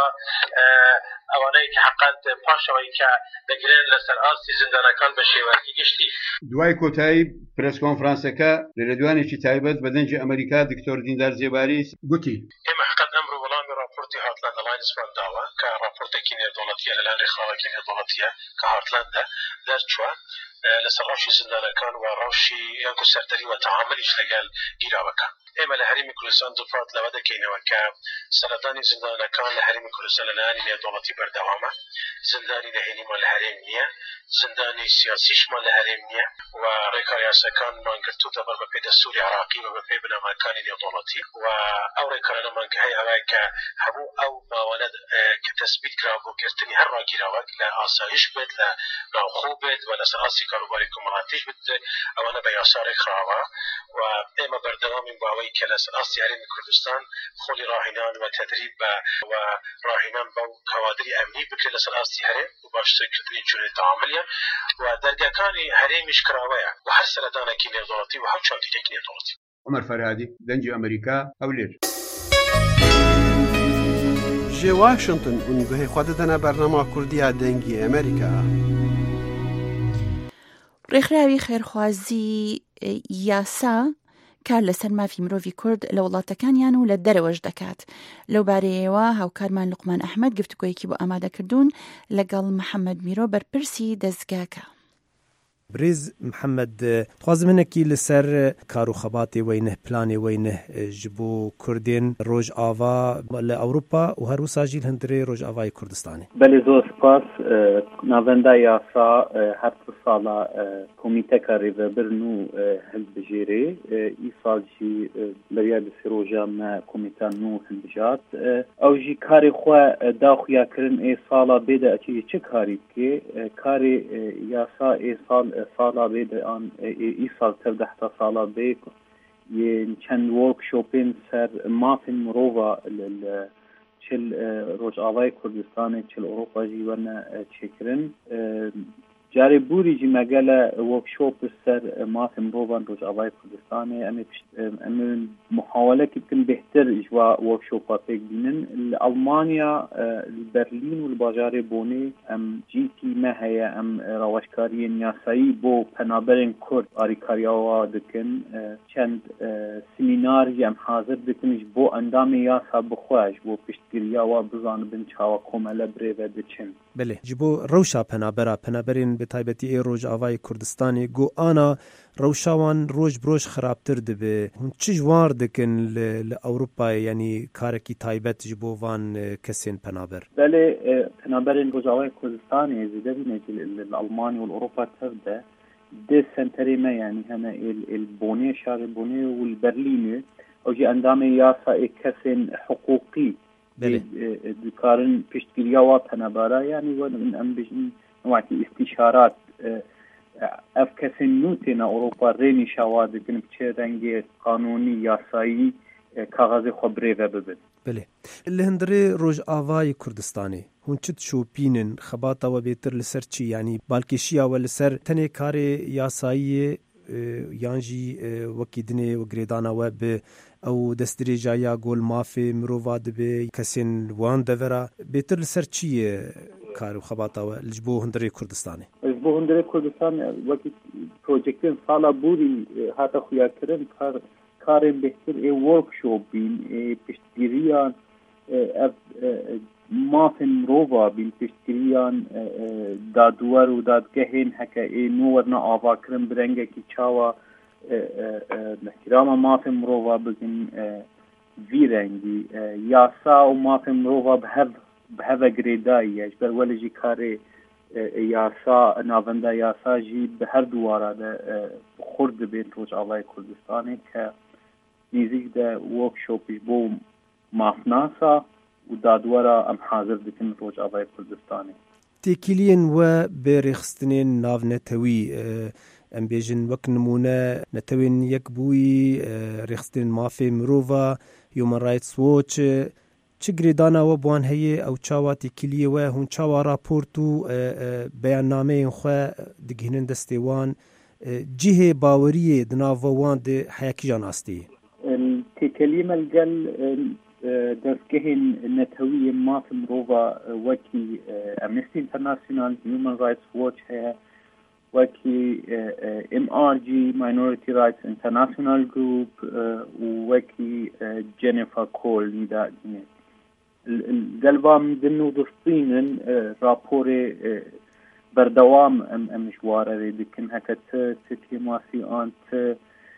ئەوانەی کە حەقەت پاشەوەی کە دەگرێن لەسەر ئاستی زیندانەکان بە شێوەیەکی گشتی. دوای کۆتایی پرس کۆنفرانسەکە لە لێدوانێکی تایبەت بە دەنجی ئەمریکا دکتۆر دیندار زێباری گوتی ئێمە حەقەت ئەمڕۆ وەڵامی راپۆرتی هارتلاند ئەلاینسمان داوە کە راپۆرتێکی نێودەوڵەتیە لەلایەن ڕێکخراوێکی نێودەوڵەتیە کە هارتلاندا دەرچووە لەسەر ڕەوشی زیندانەکان و ڕەوشی یانکو سەردەری و تەعاملیش لەگەڵ گیراوەکان. ئێمە لە هەرێمی کوردستان دووپات لەوە دەکەینەوە کە سەردانی زیندانەکان لە هەرێمی کوردستان لەلایەنی نێودەوڵەتی بەردەوامە، زیندانی نهێنیمان لە هەرێم نییە، زیندانی سیاسیشمان لە هەرێم نییە و ڕێکار یاساکانمان گرتووتە بەر بەپێی دەستوری عێراقی و بەپێی بنەماکانی نێودەوڵەتی و ئەو ڕێکارانەمان کە هەیە ئەوەیە کە هەموو ئەو ماوانە کە تەسبیت کراوە بۆ گرتنی هەر ڕاگیراوەک لە ئاسایش بێت، لە ناوخۆ بێت و لەسەر ئاستی کاروباری کۆمەڵاتیش بێت، ئەوانە بە یاسا ڕێکخراوە و ئێمە بەردەوامین بۆ ئەوەی کە لەسەر ئاستی هەرێمی کوردستان خۆلی ڕاهێنان و تەدریب و ڕاهێنان بەو کەوادری ئەمنی بکرێت لەسەر ئاستی هەرێم و باشترکردنی جوێنی تەعاملیە و دەرگاکانی هەرێمیش کراوەیە و هەر سەردانێکی نێودەوڵەتی و هەم چاکێکی نێودەوڵەتی. عومەر فەرهادی دەنجی ئەمریکا هەولێر. ji Washington û guhê xwe didine bernama Kurdiya dengî Amerîka. ڕێکخراوی خێرخوازی یاسا کار لەسەر مافی مرۆڤی کورد لە وڵاتەکانیان و لە دەرەوەش دەکات. لەو بارەیەوە هاوکارمان لوقمان ئەحمەد گفتوگۆیەکی بۆ ئامادەکردوون لەگەڵ محەممەد میرۆ بەرپرسی دەستگاکە. بریز محەممەد خوازمنێکی لەسەر کار و خەباتی وەینە پلانی وەینە ji بۆ کوردێن ڕۆژئاوا لە ئەوروپا و هەروساژی هەندرێ ڕۆژئاوای کوردستانی. بەێ زۆر سپاس. ناوەندا یاسا هەر ساڵا کۆمیتەکە ڕێڤەبرن و هەلبژێرێ ئیساڵجی بەریا لە سێ ڕۆژانە کۆمیتان و هەلبژات ئەوژی کاری خوا داخویاکردن ئێ ساڵا بێدە ئەچی چ کاری بکێ کاری یاسا ئێ ساڵ ساڵا بێدە ئان ئیساڵ تر دەحتا ساڵا بێ چەند وەرکشۆپێن سەر مافین مرۆڤە چل ڕۆژئاوای کوردستانی چل ئەوروپا جیوەنە چێکردن جاري بوري جي مقالة ووركشوب السر ما في مروفان روج أضاي كردستاني أمي أمي محاولة يمكن بهتر إجواء ووركشوبات بينن ألمانيا برلين والباجاري بوني أم جي تي ما هي أم رواشكاريين ياسايي بو بنابرين كرد آريكارياوا دكن چند سمينار جي أم حاضر دكنش بو أندامي ياسا بخواج بو پشتگیریاوا بزان بن چاوا کومله بریوه دچن بله جبو روشا پنابرا پنابرین به تایبەتی ای روج ئاوای کوردستانی گو ئانا ڕەوشاوان ڕۆژ بڕۆژ خراپتر دەبێ هون چ جوار دەکەن لە ئەوروپا ینی کارێکی تایبەت ji بۆ وان کەسێن پەنابەر بەێ پەنابەرên ڕۆژاوای کوردستانی زیدە بینێ ئەڵمانی و ئەوروپا تەردە دێ سنتەرێ me yani hene el bonê şarê bonê û Berlînê ew jî endamê yasayê kesên hiqûqî dikarin piştgiriya wa penebara yani em bijin wekî istîşarat ev kesên nû têne Ewropa rênî şawa dikin çê rengê qanûnî yasayî kaxezê xwe birêve bibin. Belê li hindirê Rojavayê Kurdistanê hûn çi dişopînin xebata we bêtir li ser çi yanî balkêşiya we li ser tenê karê yasayiyê yan jî wekî dinê û girêdana we bi ew destdirêjaya gol mafê mirova dibe kesên wan devera bêtir li ser çi ye kar û xebata we ji bo hindirê Kurdistanê ji bo hindirê Kurdistanê wekî projektên sala bûrî hata xuyakirin kar karên bêhtir ê workshop bîn ê piştgiriyan ev mafên mirova bîn piştgiriyan dadwer û dadgehên heke ê nû werna avakirin bi rengekî çawa ihtirama mafên mirova bikin vî rengî yasa û mafên mirova bi hev bi heve girêdayî ye ji ber welê jî karê yasa navenda yasa jî bi her duwara de xur dibên Rojavayê Kurdistanê ke nêzik de workshop ji bo mafnasa û dadwera em hazir dikin Rojavayê Kurdistanê. Têkiliyên we bê rêxistinên navnetewî em bêjin wek nimûne netewên yekbûyî rêxistinên mafê mirova Human Rights Watch çi girêdana we bi wan heye ew çawa têkiliyê we hûn çawa raport û beyannameyên xwe digihînin destê wan cihê baweriyê di nav wan de heyekî jan astî têkelî me li gel destgehên netewî mafê mirova wekî Amnesty International Human Rights Watch heye wekî M R G Minority Rights International Group û wekî Jennifer Cole nîda dîne gelva min din û distînin raporê berdewam em em ji warerê dikin heke ti ti têmasîyan ti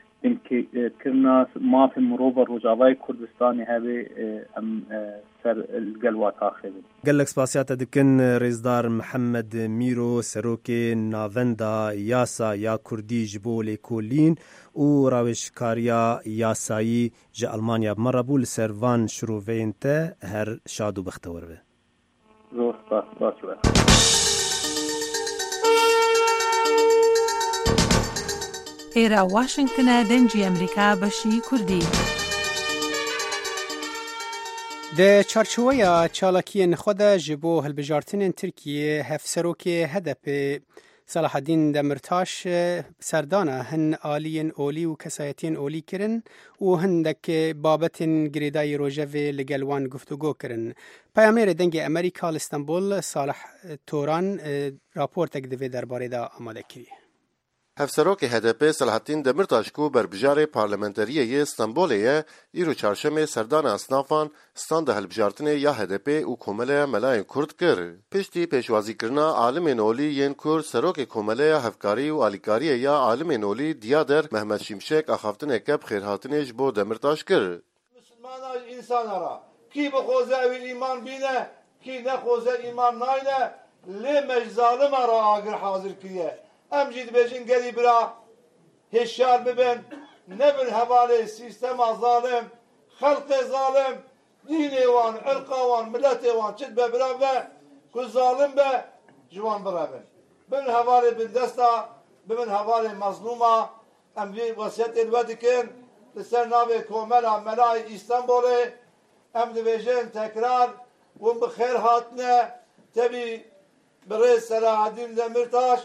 kirna mafê mirova Rojavayê Kurdistanê hevê em ser gelwa taxivin. Gelek spasiya te dikin rêzdar Mihemed Mîro serokê navenda yasa ya Kurdî ji bo lêkolîn û rawêjkariya yasayî ji Almanya bi me rabû li ser van şiroveyên te her şad û bextewar be. Zor spas baş be. ئێرە واشنگتنە دەنجی ئەمریکا بەشی کوردی د چارچوەیە چالاکیên xwe de ji bo hilbijartinên Tirkiyê hevserokê Hedefê Selaheddîn Demirtaş serdana hin aliyên olî û kesayetiyên olî kirin û hindek babetên girêdayî rojevê li gel wan guftûgo kirin. Peyamnêrê dengê Amerîka li Stenbol Salih Toran raportek divê derbarê de amade kiriye. Hevserokê Hedefê Selaheddîn Demirtaş ku berbijarê parlamenteriyê Stenbolê îro çarşemê serdana esnafan standa hilbijartinê ya Hedefê û Komeleya Melayên Kurd kir. Piştî pêşwazîkirina alimên olî yên Kurd serokê Komeleya Hevkarî û Alîkariyê ya alimên olî Diyader Mehmed Şimşek axaftineke bi xêrhatinê ji bo Demirtaş kir. Müslümana insanlara kî bi xoze ew îman bîne kî nexoze îman nayne lê me ji zalima re agir hazir kiriye. Em jî dibêjin gerî bira hêşyar bibin nebin hevalê sîstema zalim xelqê zalim dînê wan irqa wan milletê wan çit be birav be ku zalim be ji wan birevin bibin hevalê bin desta bibin hevalê mezlûma em vê wesiyetê li we dikin li ser navê Komela Melayê İstanbolê em dibêjin tekrar û bi xêr hatine tevî bi rê Selaheddîn Demirtaş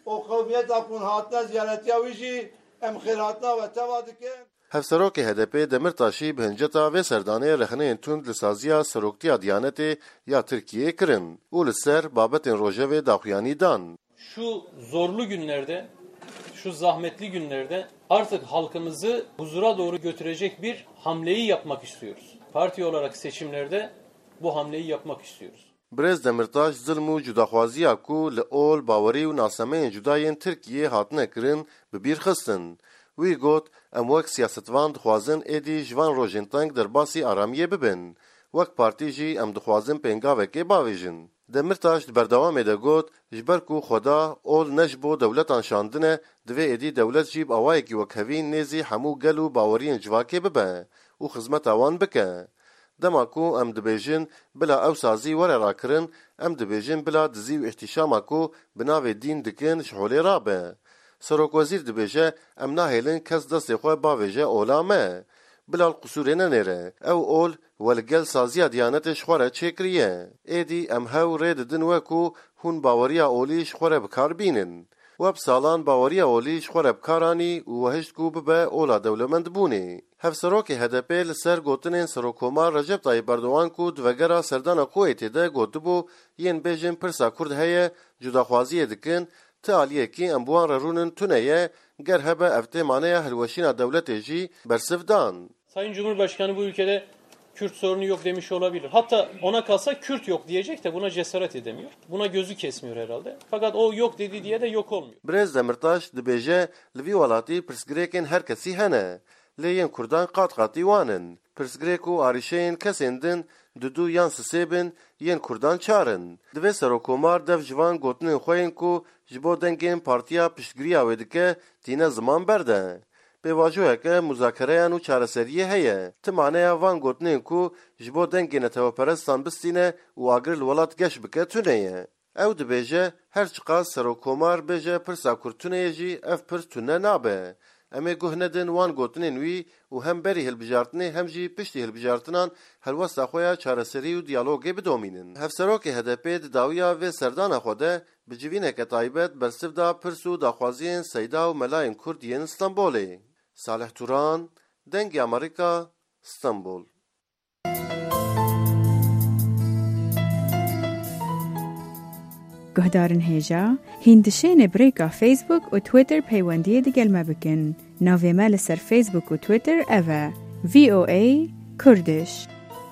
وقوميت أكون هاتنا زيارتيا ويجي أم خيراتنا وتوادكين هفسروک هدپی دمرتاشی بهنجتا و سردانه رخنه تند لسازیا سروکتیا دیانته یا Türkiye kırın. Uluslar babetin rojeve dağıyani dan. Şu zorlu günlerde, şu zahmetli günlerde artık halkımızı huzura doğru götürecek bir hamleyi yapmak istiyoruz. Parti olarak seçimlerde bu hamleyi yapmak istiyoruz. Brez Demirtaş zulmü cudaxwaziya ku li ol baweri u nasemeyên cudayên Tirkiye hatine kirin bi bîr xistin. Wî got em wek siyasetvan dixwazin êdî ji van rojên teng derbasî aramiyê bibin. Wek partî jî em dixwazin pêngavekê bavêjin. Demirtaş di berdewamê de got ji ber ku xweda ol ne ji bo dewletan şandine divê êdî dewlet jî bi awayekî wekhevîn nêzî hemû gel û baweriyên civakê bibe û xizmeta wan bike. Dema ku em dibêjin bila ew sazî were rakirin, em dibêjin bila dizî û îhtîşama ku bi navê dîn dikin ji holê rabe. Serokwezîr dibêje em nahêlin kes destê xwe bavêje ola me. Bilal qusûrê nenêre. Ew ol welgel saziya diyanetê ji xwe re çêkiriye. Êdî em hew rê didin we ku hûn baweriya olî ji xwe re bikar bînin. We bi salan baweriya olî ji xwe re bikaranî û wehişt ku bibe ola dewlemend bûnê. Hevserokê H D P li ser gotinên Serokkomar Recep Tayyip Erdogan ku di vegera serdana Kuweytê de gotibû yên bêjin pirsa Kurd heye cudaxwaziyê dikin ti aliyekî em bi wan re rûnin tune ye ger hebe ev tê maneya hilweşîna dewletê jî bersiv dan. Sayın Cumhurbaşkanı bu ülkede Kürt sorunu yok demiş olabilir. Hatta ona kalsa Kürt yok diyecek de buna cesaret edemiyor. Buna gözü kesmiyor herhalde. Fakat o yok dedi diye de yok olmuyor. Brez Demirtaş dibêje li vî welatî pirsgirêkên her kesî hene. Lê yên Kurdan qat qatî wanin. Pirsgirêk û arîşeyên kesên din di du yan sisê bin yên Kurdan çarin. Divê Serokkomar dev ji van gotinên xwe yên ku ji bo dengên partiya piştgiriya wê dike tîne ziman berde. Pêvajoyeke muzakereyan û çareseriyê heye. Ti maneya van gotinên ku ji bo dengên neteweperestan bistîne û agir li welat geş bike tune ye. Ew dibêje her çiqas Serokkomar bêje pirsa Kurtunê jî ev pirs tune nabe. Em ê guh nedin wan gotinên wî û hem berî hilbijartinê hem jî piştî hilbijartinan helwesta xwe ya çareserî û diyalogê bidomînin. Hevserokê H D P di dawiya vê serdana xwe de bi civîneke taybet bersiv da pirs û daxwaziyên Seyda û melayên Kurd yên Stenbolê. Salih Turan, Dengê Amerîka, Stenbol. Guhdarin hêja, hîn dişêne birêka Facebook û Twitter peywendiyê digel me bikin. Navê me li ser Facebook û Twitter ev e V O A Kurdish.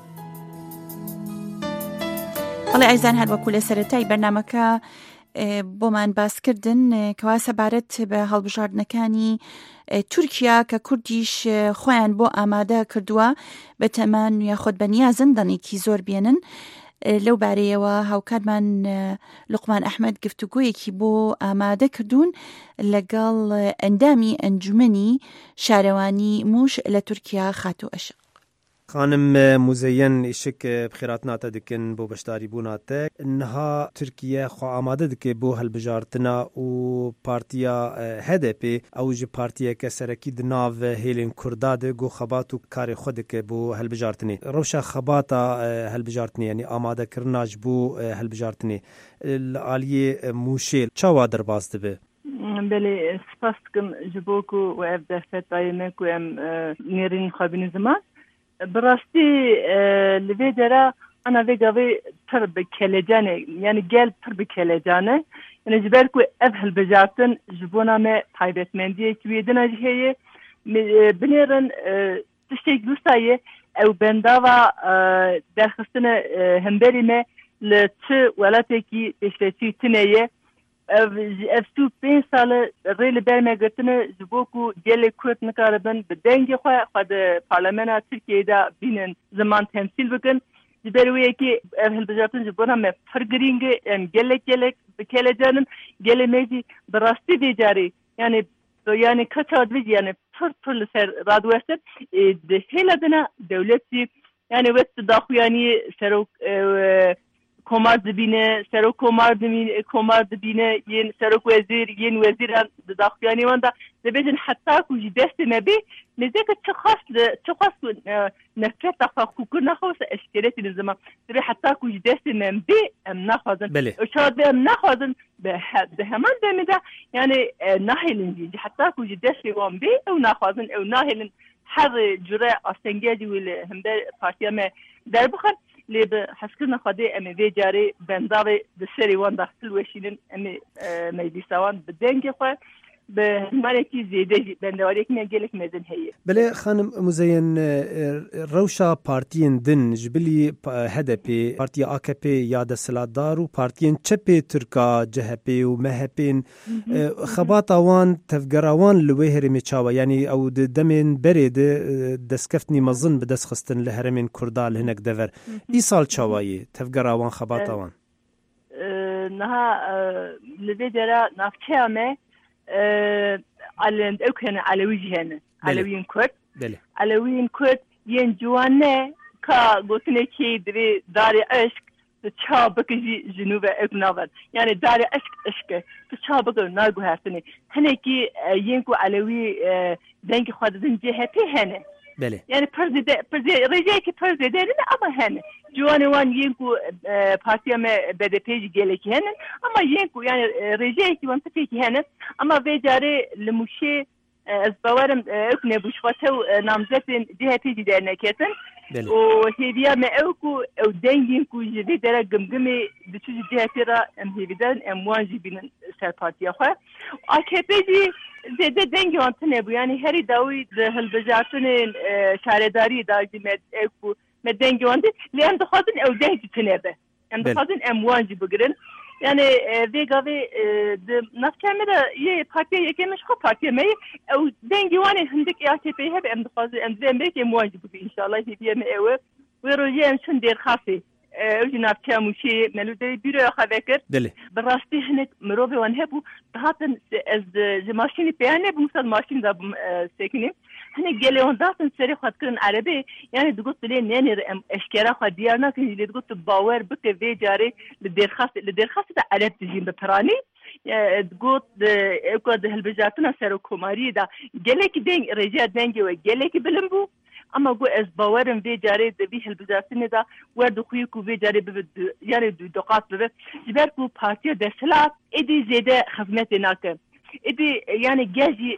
بەڵێ ئایزان هەروەکو لە سەرەتای بەرنامەکە بۆمان باسکردن کەوا سەبارەت بە هەڵبژاردنەکانی تورکیا کە کوردیش خۆیان بۆ ئامادە کردووە بە تەمان یاخۆت بە نیازن دەنێکی زۆر بێنن. لەو بارەیەوە هاوکارمان لوقمان ئەحمەد گفتوگۆیەکی بۆ ئامادە کردوون لەگەڵ ئەندامی ئەنجومەنی شارەوانی موش لە تورکیا خاتو ئەشق. خانم مزین ایشک بخیراتنا دکن بو بشداری بوناته نها ترکیه خو آماده دکه بو هلبجارتنا و پارتیا هدپی او جی پارتیا که سرکی دناو هیلین کردا ده گو خباتو کار خود که بو هلبجارتنی روشا خباتا هلبجارتنی یعنی آماده کرناج بو هلبجارتنی عالیه موشیل چاوا در باز دبه بله سپاس کم جبوکو و اف دفت دایمه کو ام نیرین خوابین زمان براستی لوی درا انا ویگاوی پر بکلجانه یعنی گل پر بکلجانه یعنی جبر کو اهل بجاتن جبونا ما تایبتمندی کی ودنا جهه بنیرن تشتیک دوستایه او بنداوا درخستنه همبری ما لت ولاتکی تشتی تنیه افتو پنج سال ریل برمه گرتنه جبوکو گل کورت نکاربن به دنگ خواه خود پارلمان ترکیه دا بینن زمان تمثیل بکن جبرویه که اهل بجاتن جبونا ما فرگرینگه ام گلک گلک بکل جانن گل میزی براستی دیجاری یعنی یعنی کچاد ویجی یعنی پر پر لسر رادوستن ده هیلا دنا دولتی یعنی وست داخویانی سروک کمار دبینه سروک کمار دبینه کمار دبینه ین سروک وزیر ین وزیران داخویانی واندا دبیجن حتی کوچی دست نبی نزدیک چه خاص چه خاص نفرت تخا کوکر نخواست اشتراکی نزدم دبی حتی کوچی دست نبی ام نخوازن شاید ام نخوازن به همان دمیده یعنی ناهلن جی حتی کوچ دستی وام بی او نخوازن او ناهلن هر جوره آستنگی ویل هم به پارتیا ما در بخن لی به حسکرنا خواده امی وی جاری بنداوی دسری وان داخل وشینن امی مجلسوان بدنگ خواهد به مالکی زیده بندواری که میگلک مزن هیه. بله خانم مزین روشا پارتین دن جبلی هدپی پارتی آکپی یاد سلادار و پارتین چپی ترکا جهپی و مهپین خبات آوان تفگراوان لوی هرمی چاوا یعنی او دمین برید دسکفتنی مزن بدس خستن لهرمین کردال هنک دور ای سال چاوایی تفگراوان خبات آوان نها لوی درا نافچه همه على أوكهنا علوي هنا علويين كرد علويين كرد ينجوانا كا قلتنا كي دري داري عشق تشابك جنوب أبنابل يعني داري عشق عشق تشابك ناقو هاتني هنا كي ينكو علوي دنك خاد دنجي هاتي هنا بله يعني برزيد برزيد رجعك برزيد أنا أما هنا جواني وان ينكو بارتيا ما بدأ بيجي جالك هنا أما ينكو يعني رجعك وان تفيك هنا أما بيجاري لمشي أزبوارم أكني بوشفته نامزتين جهة تيجي دارنا كتن وهذيا ما أوكو أو دينكو جدي درا جمجمي بتشوج جهة ترى أم هيفيدان أم وانجي بين سر بارتيا خا أكيد زيادة دنگی آنتنه بو یعنی هری داوی هالبجارتون شارداری داوی مد اکو مد دنگی آنده لیان دخوازن او دنگی تنه به ام دخوازن ام وانجی بگرن یعنی ویگاوی نفکمی دا یه پارتیه یکیمش خو پارتیه می او دنگی وانی هندک ایاتی پیه به ام دخوازن ام زن بیک ام وانجی بگی انشالله هیدیه می اوه ویروجی ام چون دیر خاصی اوجي نافكا موشي ملودي بيرو خاوكر براستی هنك مروبي وان هبو دهاتن از ماشيني بياني بمثال ماشين دا ساكنين هنك جالي وان دهاتن سري خواهد كرن عربي يعني دقوت لي ناني اشكارا خواهد ديارنا كن اللي دقوت باور بك في جاري لدير خاص لدير خاص دا عرب تجين ببراني دقوت اكواد هالبجاتنا سرو كوماري دا جاليك دين رجاء دنجي وجاليك بلنبو اما گو از باورم وی جاری دوی هلبجارتنی دا ورد خویی کو وی جاری ببد یعنی دو دقات ببد جبر کو پارتی دسلات ایدی زیده خدمت ناکن ایدی یعنی گیجی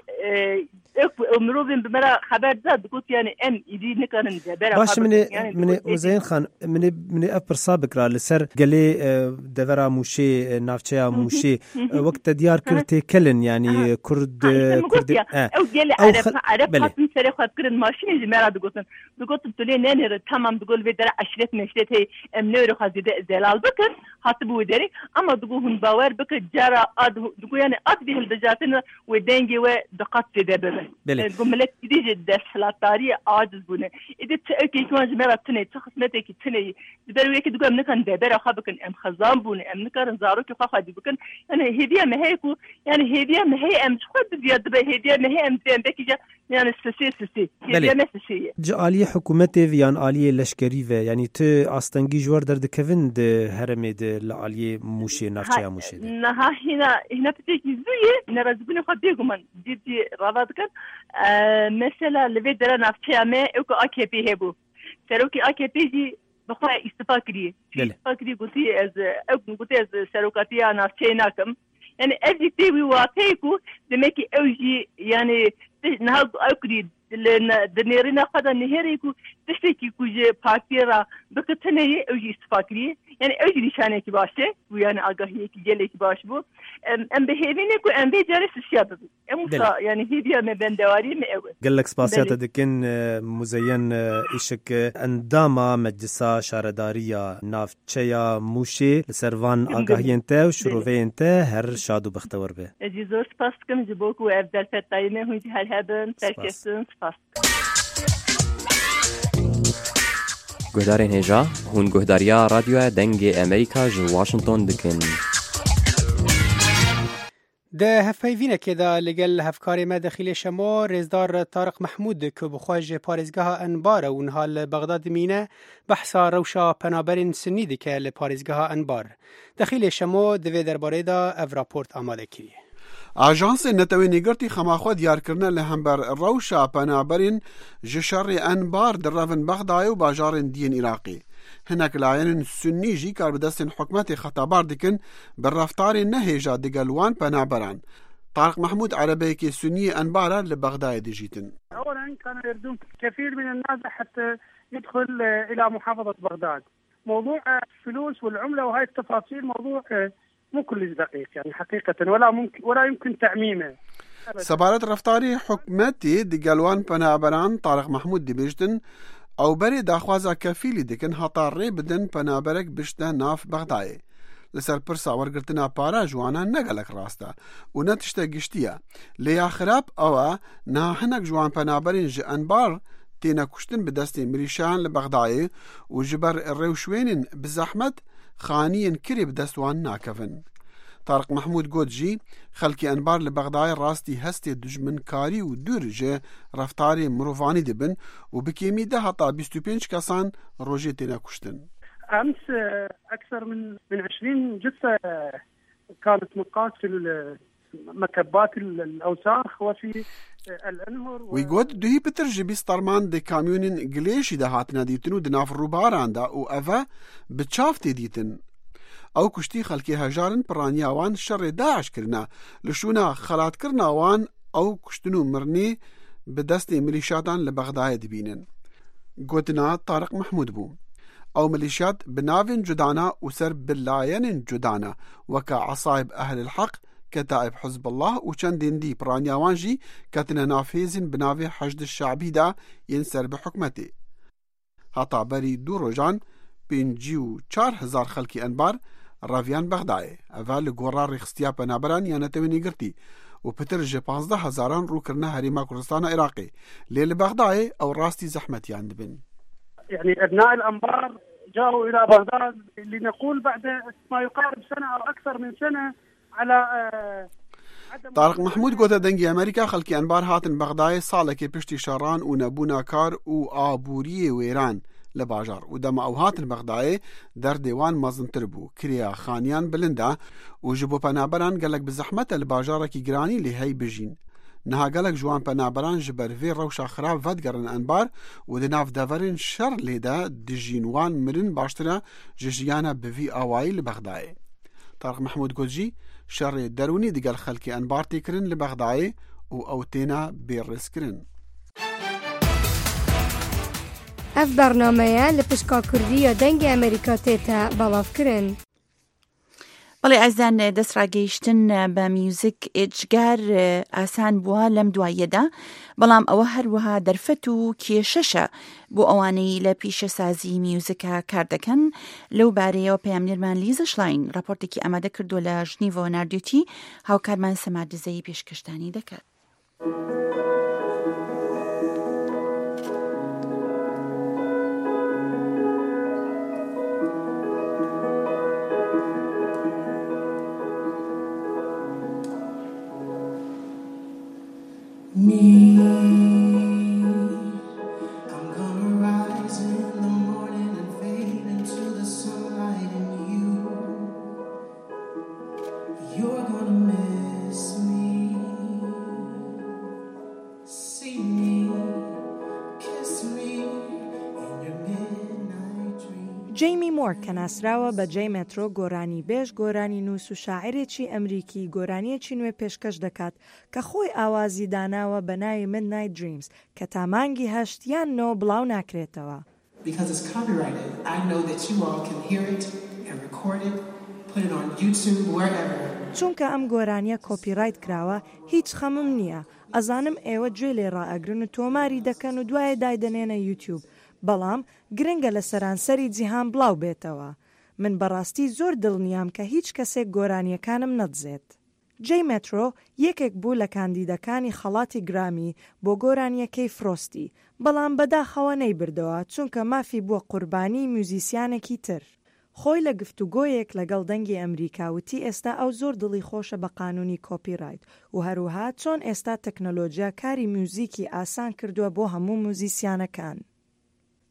مروبين بمرا خبر زاد قلت يعني ام يدي نكرن دبر باش من من مزين خان من من ابر سابق را لسر قالي دبر موشي نافچا موشي وقت ديار كرتي كلن يعني كرد كرد او قال عرف عرف خاطر سري خاطر كرن ماشين جماعه قلت قلت تقولي ناني تمام تقول بدر عشرة مشتت هي ام نور خاطر زلال بكر حسبوا دري اما تقولهم باور بكر جرا اد تقول يعني اد به الدجاتنا ودنجي ودقات دبر بله جملة دي جدا سلطارية عاجز بونه إذا تأكل كمان جماعة تني تخصمتك تني بدروي كده قام نكن دبر خابكن أم خزان بونه أم نكرن زاروك خاخدي بكن يعني هدية ما هيكو يعني هدية ما هي أم شخص بزيادة به هدية ما هي أم زين بكيجا يعني سسي سسي هدية ما سسي جالية حكومته ويان عالية لشكري و يعني ت أستنجي جوار درد كفن ده هرمي ده لعالية موشي نافشة موشي ده نها هنا هنا بتيجي زوية نرزقني خديكو من جدي رافضكن مثلا لوی درا نافچه همه اوکو آکی پی هبو سروکی آکی پی جی بخواه استفا کریه استفا کریه گوتی از اوکو گوتی از سروکاتی نافچه ناکم یعنی ازی تیوی واقعی کو دمکی اوجی یعنی نها اوکری دنیرنا خدا نهری کو تشتکی کوجه پارتی را بکتنه اوجی استفا کریه yani öyle nişane ki başı bu yani agahiye ki gele ki başı bu em behevine ku em beceri siyada em musa yani hediye me ben devari me ev قال لك سباسيات دكن مزين إشك انداما مجلسا شارداريا نافتشيا موشي لسروان آگاهين تا وشروفين تا هر شادو بختور به اجي زور سپاس کم جبوکو افدال فتايمه هونجي هل هبن تركستن سپاس گهدارین هجا هون گهداریا رادیو دنگ امریکا جو واشنطن دکن ده هفپیوینه که ده لگل هفکاری مدخیل شما رزدار طارق محمود که بخواج پارزگاه انبار و اونها بغداد مینه بحثا روشا پنابرین سنی دکه لپارزگاه انبار دخیل شما دوی درباره ده او راپورت آماده کریه ئاژانسێ نەتەوەی نیگرتی خەماخۆ دیارکردنە لە هەمبەر ڕەوشە پەنابەرین ji şerê Enbar direvin Bexdayê û bajarên diyên Iraqê. Hinek layên Sunnî jî kar bi destên hikûmetê xetebar dikin bi reftarê nehêja digel wan penaberan. طارق محمود عربيكي سنية أنبارة لبغداد ديجيتن. أولا كانوا يردون كثير من الناس حتى يدخل إلى محافظة بغداد. موضوع الفلوس والعملة وهاي التفاصيل موضوع مو كلش دقيق يعني حقيقة ولا ممكن ولا يمكن تعميمه. سبارة رفتاري حكمتي دقلوان پنابران طارق محمود ديبيجتن أو بري داخوازا كفيلي دكن هطاري بدن پنابرك بشتا ناف بغداد. لسر پرسا ورگرتنا پارا جوانا نگلک راستا و نتشتا گشتیا لیا خراب اوه نا هنک جوان پنابرین جه انبار تینا کشتن بدستی مریشان لبغدای و جبر الروشوینن بزحمت خانین کری بدستوان ناکفن. طارق محمود گودجی خلکی انبار لبغدای راستی هستی دجمن کاری و دور جه رفتاری مروفانی دبن و بکیمی ده حتا بیست و پنج کسان روژه تینا کشتن. أمس أكثر من من عشرين جثة كانت مقاس في مكبات الأوساخ وفي الأنهر ويقود دهي بترجي بيسترمان دي كاميونين قليشي ده هاتنا ديتن ودناف الروباران دا وأفا بتشافت ديتن أو كشتي خلقي هجارن برانيا وان شر داعش كرنا لشونا خلات كرنا وان أو كشتنو مرني بدستي مليشاتان لبغداد بينن قوتنا طارق محمود بو أو ميليشيات بنافن جدانا وسر باللاين جدانا وكا عصائب أهل الحق كتائب حزب الله وشندين دي برانياوانجي كاتنا نافيزن بنافي حشد الشعبي دا ينسر بحكمتي. هطا بري دو روجان بين جيو چار هزار خلقي أنبار رافيان بغداي أفال قرار رخصتيا بنابران يانتوي نيگرتي وبتر جي پانزده هزاران رو كرنا هريما كردستان عراقي ليل بغداي أو راستي زحمتي عندبن. يعني أبناء الأنبار جاءوا إلى بغداد لنقول بعد ما يقارب سنة أو أكثر من سنة على طارق محمود قوتا دنگي أمريكا خلقي أنبار هاتن بغداد صالكي بشتي شاران ونبونا كار و آبوري ويران لباجار ودما أو هاتن بغداد در ديوان مازن تربو كريا خانيان بلندا وجبو پنابران قالك بزحمة الباجاركي جراني لهي بجين نها قالك جوان پنابران جبر في روشا خراب فدقرن أنبار ودناف دافرن شر ليدا دجينوان مرن باشترا ججيانا بفي آواي لبغداي. طارق محمود قوجي شر دروني دقال خلقي أنبار تيكرن لبغداي و أوتينا بيرسكرن. اف برنامه لپشکا کردی دنگ امریکا تیتا بلاف کرن. بەڵێ ئازان دەستڕاگەیشتن بە میوزیک ئێجگار ئاسان بووە لەم دوایەدا بەڵام ئەوە هەروەها دەرفەت و کێشەشە بۆ ئەوانەی لە پیشەسازی میوزیکە کار دەکەن. لەو بارەیەوە پەیامنێرمان لیزە شلاین راپۆرتێکی ئامادە کردووە لە ژنیڤەوە ناردووتی هاوکارمان سەماد دزەی پێشکەشتانی دەکات. Me, I'm gonna rise in the morning and fade into the sunlight in you. You're gonna miss me, see me, kiss me in your midnight dream. جەیمی مۆر کە ناسراوە بە جەی مێترۆ گۆرانی بێژ گۆرانی نووس و شاعرێکی ئەمریکی گۆرانیەکی نوێ پێشکەش دەکات کە خۆی ئاوازی داناوە بە ناوی Midnight Dreams کە تا مانگی هەشت یان نۆ بڵاو ناکرێتەوە. Because it's copyrighted, I know that you all can hear it and record it, put it on YouTube, wherever. چونکە ئەم گۆرانیە کۆپیڕایت کراوە هیچ خەمم نییە. ئەزانم ئێوە گوێ لێ ڕائەگرن و تۆماری دەکەن و دوایە دایدەنێنە یوتیوب. بەڵام گرنگە لە سەرانسەری جیهان بڵاو بێتەوە. من بەڕاستی زۆر دڵنیام کە هیچ کەسێک گۆرانیەکانم نەدزێت. جەی مێترۆ یەکێک بوو لە کاندیدەکانی خەڵاتی گرامی بۆ گۆرانیەکەی فرۆستی، بەڵام بەداخەوە نەیبردەوە چونکە مافی بووە قوربانی میوزیسیانێکی تر. خۆی لە گفتوگۆیەک لەگەڵ دەنگی ئەمریکاوتی ئێستا ئەو زۆر دڵی خۆشە بە قانونی کۆپیڕایت و هەروها چۆن ئێستا تەکنۆلۆژیا کاری میوزیکی ئاسان کردووە بۆ هەموو موزیسیانەکان.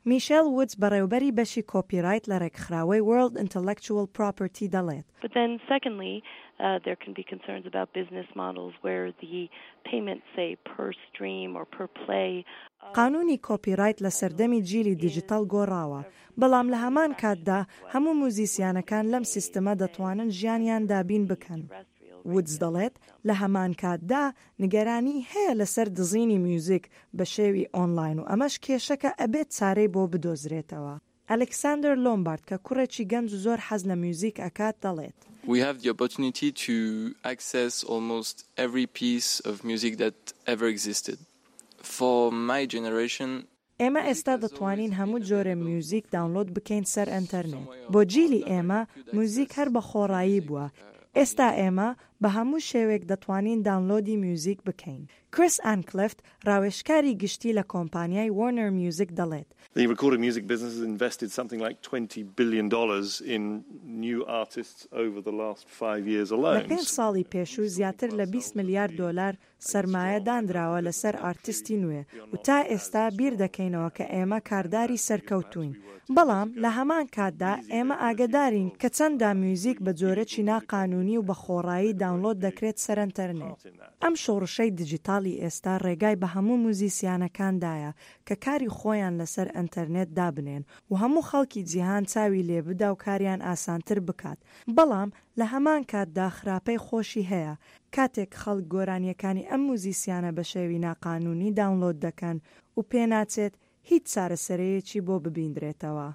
میشێل وودز بەڕێوەبەری بەشی کۆپیرایت لە ڕێکخراوەی World Intellectual Property دەڵێت. But then secondly, uh, there can be concerns about business models where the payment, say, per stream or per play. قانونی کۆپیرایت لە سەردەمی جیلی دیجیتال گۆڕاوە، بەڵام لە هەمان کاتدا هەموو موزیسیانەکان لەم سیستەمە دەتوانن ژیانیان دابین بکەن. وودز دەڵێت لە هەمان کاتدا نیگەرانی هەیە لەسەر دزینی میوزیک بە شێوی ئۆنلاین و ئەمەش کێشەکە ئەبێت چارەی بۆ بدۆزرێتەوە. ئەلێکساندەر لۆمبارد کە کوڕێکی گەنج و زۆر حەز لە میوزیک ئەکات دەڵێت. We have the opportunity to access almost every piece of music that ever existed. For my generation, ئێمە ئێستا دەتوانین هەموو جۆرە میوزیک داونلۆد بکەین سەر ئەنتەرنێت. بۆ جیلی ئێمە موزیک هەر بە خۆڕایی بووە. ئێستا ئێمە بە هەموو شێوێک دەتوانین داونلۆدی میوزیک بکەین. کریس ئانکلفت ڕاوێژکاری گشتی لە کۆمپانیای وارنر میوزیک دەڵێت. The recorded music business has invested something like twenty billion dollars in new artists over the last five years alone. لە پێنج ساڵی پێشوو زیاتر لە بیست ملیار دۆلار سەرمایە دانراوە لەسەر ئارتیستی نوێ و تا ئێستا بیر دەکەینەوە کە ئێمە کارداری سەرکەوتوین. بەڵام لە هەمان کاتدا ئێمە ئاگدارین کە چەندە میوزیک بە جۆرەی ناقانونی و بە خۆڕایی داونلۆد دەکرێت سەر ئەنتەرنێت. ئەم شۆڕشەی دیجیتالی ئێستا ڕێگای بە هەموو موزیسیانەکاندایە کە کاری خۆیان لەسەر ئەنتەرنێت دابنێن و هەموو خەڵکی جیهان چاوی لێ بدا و کاریان ئاسانتر بکات. بەڵام لە هەمان کاتدا خراپەی خۆشی هەیە کاتێک خەڵک گۆرانیەکانی ئەم موزیسیانە بە شێوی ناقانونی داونلۆد دەکەن و پێناچێت هیچ چارەسەرەیەکی بۆ ببیندرێتەوە.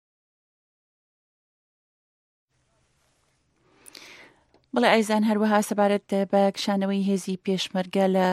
بڵێ ئایزان هەروەها سەبارەت بە کشانەوەی هێزی پێشمەرگە لە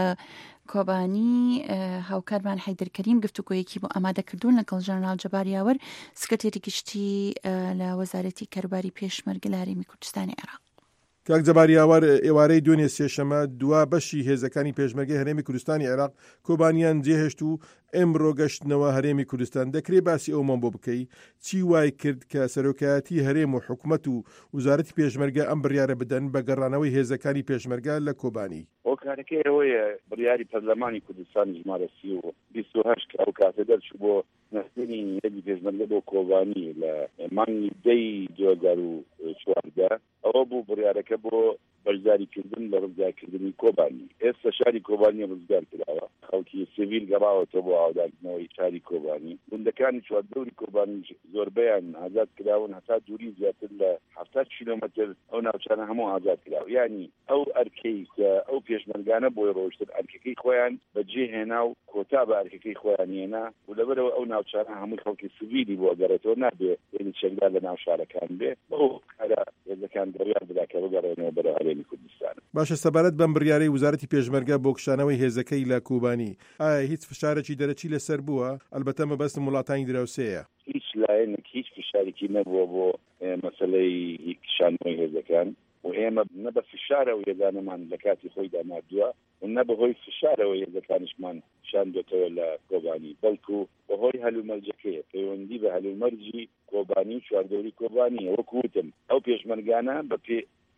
کۆبانی هاوکارمان حەیدەرکەریم گفتوگۆیەکی بۆ ئامادەکردوون لەگەڵ ژەنەرال جەباریاوەر سکرتێری گشتی لە وەزارەتی کەروباری پێشمەرگە لە هەرێمی کوردستانی عێراق. کاک جەباریاوەر ئێوارەی دوێنێ سێشەمە دوا بەشی هێزەکانی پێشمەرگەی هەرێمی کوردستانی عێراق کۆبانیان جێهێشت و ئەمڕۆ گەشتنەوە هەرێمی کوردستان. دەکرێت باسی ئەومان بۆ بکەی چی وای کرد کە سەرۆکایەتی هەرێم و حکوومەت و وزارەتی پێشمەرگە ئەم بڕیارە بدەن بە گەڕانەوەی هێزەکانی پێشمەرگە لە کۆبانی؟ ئەو کارەکەی ئەوەیە بڕیاری پەرلەمانی کوردستانی ژمارە سی و بیست و هەشت ئەو کاتە دەرچوو بۆ نەستنی هێزی پێشمەرگە بۆ کۆبانی لە مانگی دەی دوو هەزار و چواردە ئەوە بوو بڕیارەکە بۆ بەشداریکردن لە ڕزگارکردنی کۆبانی. ئێستا شاری کۆبانی ڕزگار کراوە، خەڵکی سیڤیل گەڕاوەتەوە بۆ ئاوداردنەوەی شاری کۆبانی. گوندەکانی چواردەوری کۆبانی زۆربەیان ئازاد کراون، هەتا دووری زیاتر لە هەفتاد کیلۆمەتر ئەو ناوچانە هەموو ئازاد کراوە. یعنی ئەو ئەرکەی کە ئەو پێشمەرگانە بۆی ڕۆشتن ئەرکەکەی خۆیان بەجێهێنا و کۆتا بە ئەرکەکەی خۆیان هێنا و لەبەرەوە ئەو ناوچانە هەمووی خەڵکی سیڤیلی بۆ گەڕێتەوە نابێ یعنی چەکدار لە ناو شارەکان بێ بەو کارە هێزەکان بڕیار بدا کە بگەڕێنەوە بەرە هەرێمی کوردستان. باشە، سەبارەت بەم بڕیارەی وزارەتی پێشمەرگە بۆ کشانەوەی هێزەکەی لە کوبانی ئایا هیچ فشارێکی دەرەچی لەسەر بووە؟ ئەلبەتە مەبەستم وڵاتانی دراوسەیە. هیچ لایەنێک هیچ فشارێکی نەبووە بۆ مەسەلەی کشانەوەی هێزەکان و ئێمە نە بە فشارەوە هێزانەمان لە کاتی خۆیدا نردووە و نە بەهۆی فشارەوە هێزەکانیشمان شاندوێتەوە لە کۆبانی، بەڵکو بەهۆی هەلومەرجەکەیە پەیوەندی بە هەلومەرجی کۆبانی و چواردەوری کۆبانیە. وەکو وتم ئەو پێشمەرگانە بە پێ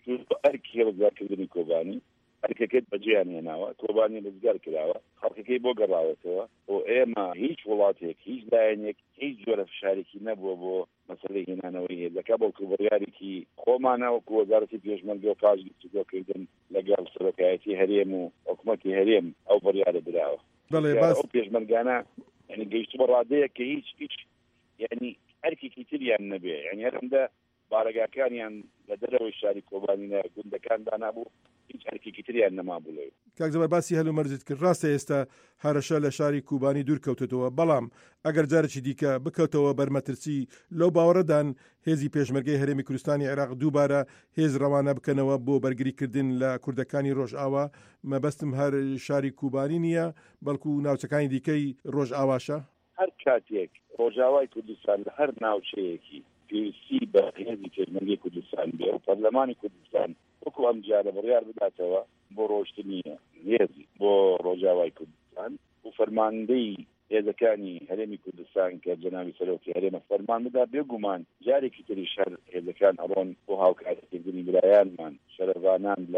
ئەرکی ڕزگارکردنی کۆبانی ئەرکەکەت بەجێیان هێناوە، کۆبانی ڕزگار کراوە، خەڵکەکەی بۆ گەڕاوەتەوە و ئێمە هیچ وڵاتێک هیچ لایەنێک هیچ جۆرە فشارێکی نەبووە بۆ مەسەلەی هێنانەوەی هێزەکە، بەڵکو بڕیارێکی خۆمانەوەکو وەزارەتی پێشمەرگە و پاش گفتوگۆکردن لەگەڵ سەرۆکایەتی هەرێم و حکوومەتی هەرێم ئەو بڕیارە براوە. ئەو پێشمەرگانە یعنی گەیشتووە بە ڕادەیە کە هیچ هیچ یعنی ئەرکێکی تریان نەبێ، یعنی هەرەمدا بارەگاکانیان لە دەرەوەی شاری کۆبانینە گوندەکاندا نابوو، هیچ ئەرکێکی تریان نەمابوو لەوێ. کاک جەبار باسی هەلومەرجت کرد. ڕاستە ئێستا هەرەشە لە شاری کوبانی دوور کەوتێتەوە، بەڵام ئەگەر جارێکی دیکە بکەوتەوە بەرمەترسی لەو باوەڕەدان هێزی پێشمەرگەی هەرێمی کوردستانی عێراق دووبارە هێز ڕەوانە بکەنەوە بۆ بەرگریکردن لە کوردەکانی ڕۆژئاوا. مەبەستم هەر شاری کوبانی نییە بەڵکو ناوچەکانی دیکەی ڕۆژئاواشە. هەر کاتێک ڕۆژئاوای کوردستان لە هەر ناوچەیەکی پێویستی بە هێزی پێشمەرگەی کوردستان بێ و پەرلەمانی کوردستان وەکو ئەم جارە بڕیار بداتەوە بۆ ڕۆشتنی هێزی بۆ ڕۆژئاوای کوردستان و فەرماندەی هێزەکانی هەرێمی کوردستان کە جەنابی سەرۆکی هەرێمە فەرمان بدا بێگومان جارێکی تری شەر هێزەکان ئەڕۆن بۆ هاوکاریکردنی برایانمان شەرەڤانان لە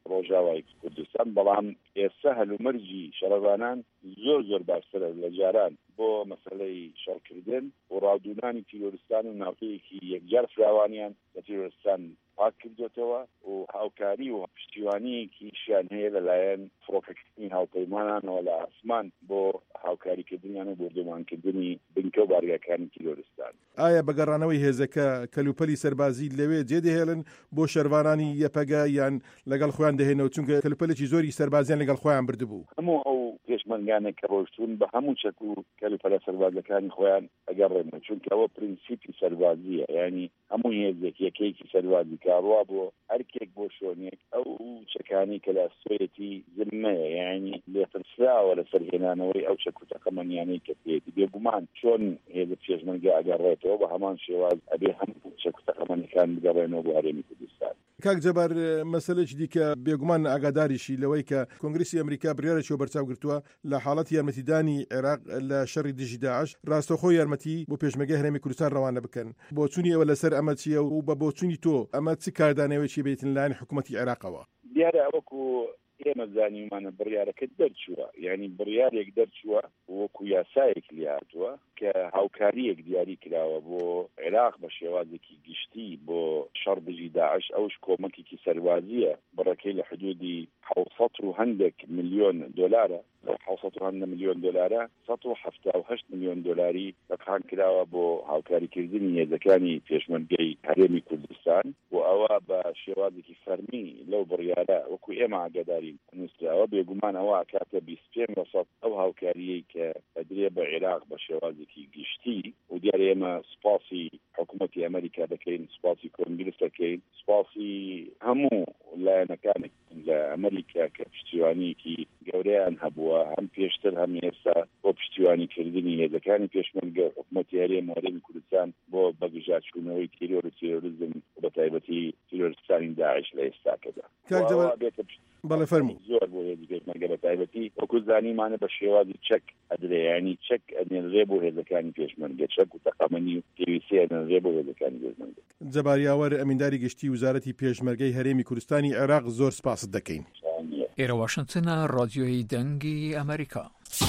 ڕۆژاوای کوردستان بەڵام ئێستا هەلومەرجی شەڕەبانان زۆر زۆر باشترە لە جاران بۆ مەسەلەی شەڕکردن و ڕاودونانی تیرۆریستان و ناوچەیەکی یەکجار فراوانیان لە تیرۆریستان پاک کردوێتەوە و هاوکاری و پشتیوانیەکیشیان هەیە لەلایەن فڕۆکەکردنی هاوپەیمانانەوە لە ئاسمان بۆ هاوکاریکردنیان و بردومانکردنی بنکە و بارگاکانی تیرۆریستان. ئایا بەگەڕانەوەی هێزەکە کەلوپەلی سەربازی لەوێ جێدەهێڵن بۆ شەروانانی یەپەگە یان لەگەڵ خۆیان دەهێنەوە چونکە کەلوپەلێکی زۆری سەربازیان لەگەڵ خۆیان بردبوو؟ هەموو ئەو پێشمەرگانێک کە ڕۆشتون بە هەموو چەک و کەلوپەلە سەربازەکانی خۆیان ئەگەڕێنەوە چونکە ئەوە پرینسیپی سەربازیە، یعنی هەموو هێزێک یەکەیەکی سەربازی کاڕوا بۆ هەرکێک بۆ شۆنێک ئەو چەکانی کە لە سوێتی زممەیە، یعنی لێترسراوە لە سەرهێنانەوەی ئەو چەک و تەقەمەنیانەی کە پێێتی بێگومان چۆن هێزە پێشمەرگە ئەگەڕێتەوە بە هەمان شێواز ئەبێ هەموو چەک و تەقەمەنیەکان بگەڕێنەوە بۆ هەرێمی کوردستان. کاک جەبار مەسەلەیەکی دیکە بێگومان ئاگاداریشی لەوەی کە کۆنگرسی ئەمریکا بڕیارێکی بەرچاو گرتووە لە حاڵەتی یارمەتیدانی عێراق لە شەڕی دژی داعش ڕاستەوخۆ یارمەتی بۆ پێشمەرگەی هەرێمی کوردستان ڕەوانە بکەن. بۆچوونی ئەوە لەسەر ئەمە چییە و بە بۆچوونی تۆ ئەمە چ کاردانەوەی بێتن لایەن حکوومەتی عێراقەوە؟ دیارە ئەوەکو ئێمە زانیمانە بڕیارەکە دەرچووە، یعنی بڕیارێک دەرچووە وەکو یاسایەک لاتووە کە هاوکاریەک دیاری کراوە بۆ عێراق بە شێوازێکی گشتی بۆ شەڕ دژی داعش. ئەوش کۆمەکێکی سەروازیە بڕەکەی لە حدودی حوسەت و هەندێک میلیۆن دۆلارە، حوسەت و هەندە میلیۆن دۆلارە سەد و هەفتا و هەشت میلیۆن دۆلاری بەقان کراوە بۆ هاوکاریکردنی هێزەکانی پێشمەرگەی هەرێمی کوردستان و ئەوە بە شێوازێکی فەرمی لەو بڕیارە وەکو ئێمە ئاگادارین نووسراوە. بێگومان ئەوە کاتە بیست و پێنج وەسەد ئەو هاوکاریەی کە ئەدرێ بە عێراق بە شێوازێکی گشتی و دیارە ئێمە سپاسی حکوومەتی ئەمریکا دەکەین، سپاسی کۆنگرس دەکەین، سپاسی هەموو لایەنەکانێک لە ئەمریکا کە پشتیوانیەکی گەورەیان هەبووە هەم پێشتر هەم ئێستا بۆ پشتیوانیکردنی هێزەکانی پێشمەرگە حکوومەتی هەرێمی هەرێمی کوردستان بۆ بەگژاچوونەوەی تیرۆر و تیرۆریزم بە تایبەتی تیرۆریستانی داعش لە ئێستاکەدا. بەڵێ فەرموو زۆر بۆ هێزی پێشمەرگە بە تایبەتی وەکو زانیمانە بە شێوازی چەک ئەدرێ، ینی چەک ئەدێنرێ بۆ هێزەکانی پێشمەرگە، چەک و تەقەمەنی و پێویستی ئەدێنرێ بۆ هێزەکانی پێشمەرگە. جەباریاوەر ئەمینداری گشتی وزارەتی پێشمەرگەی هەرێمی کوردستانی عێراق زۆر سپاست دەکەین. ئێرە واشنگتنە ڕادیۆی دەنگی ئەمریکا.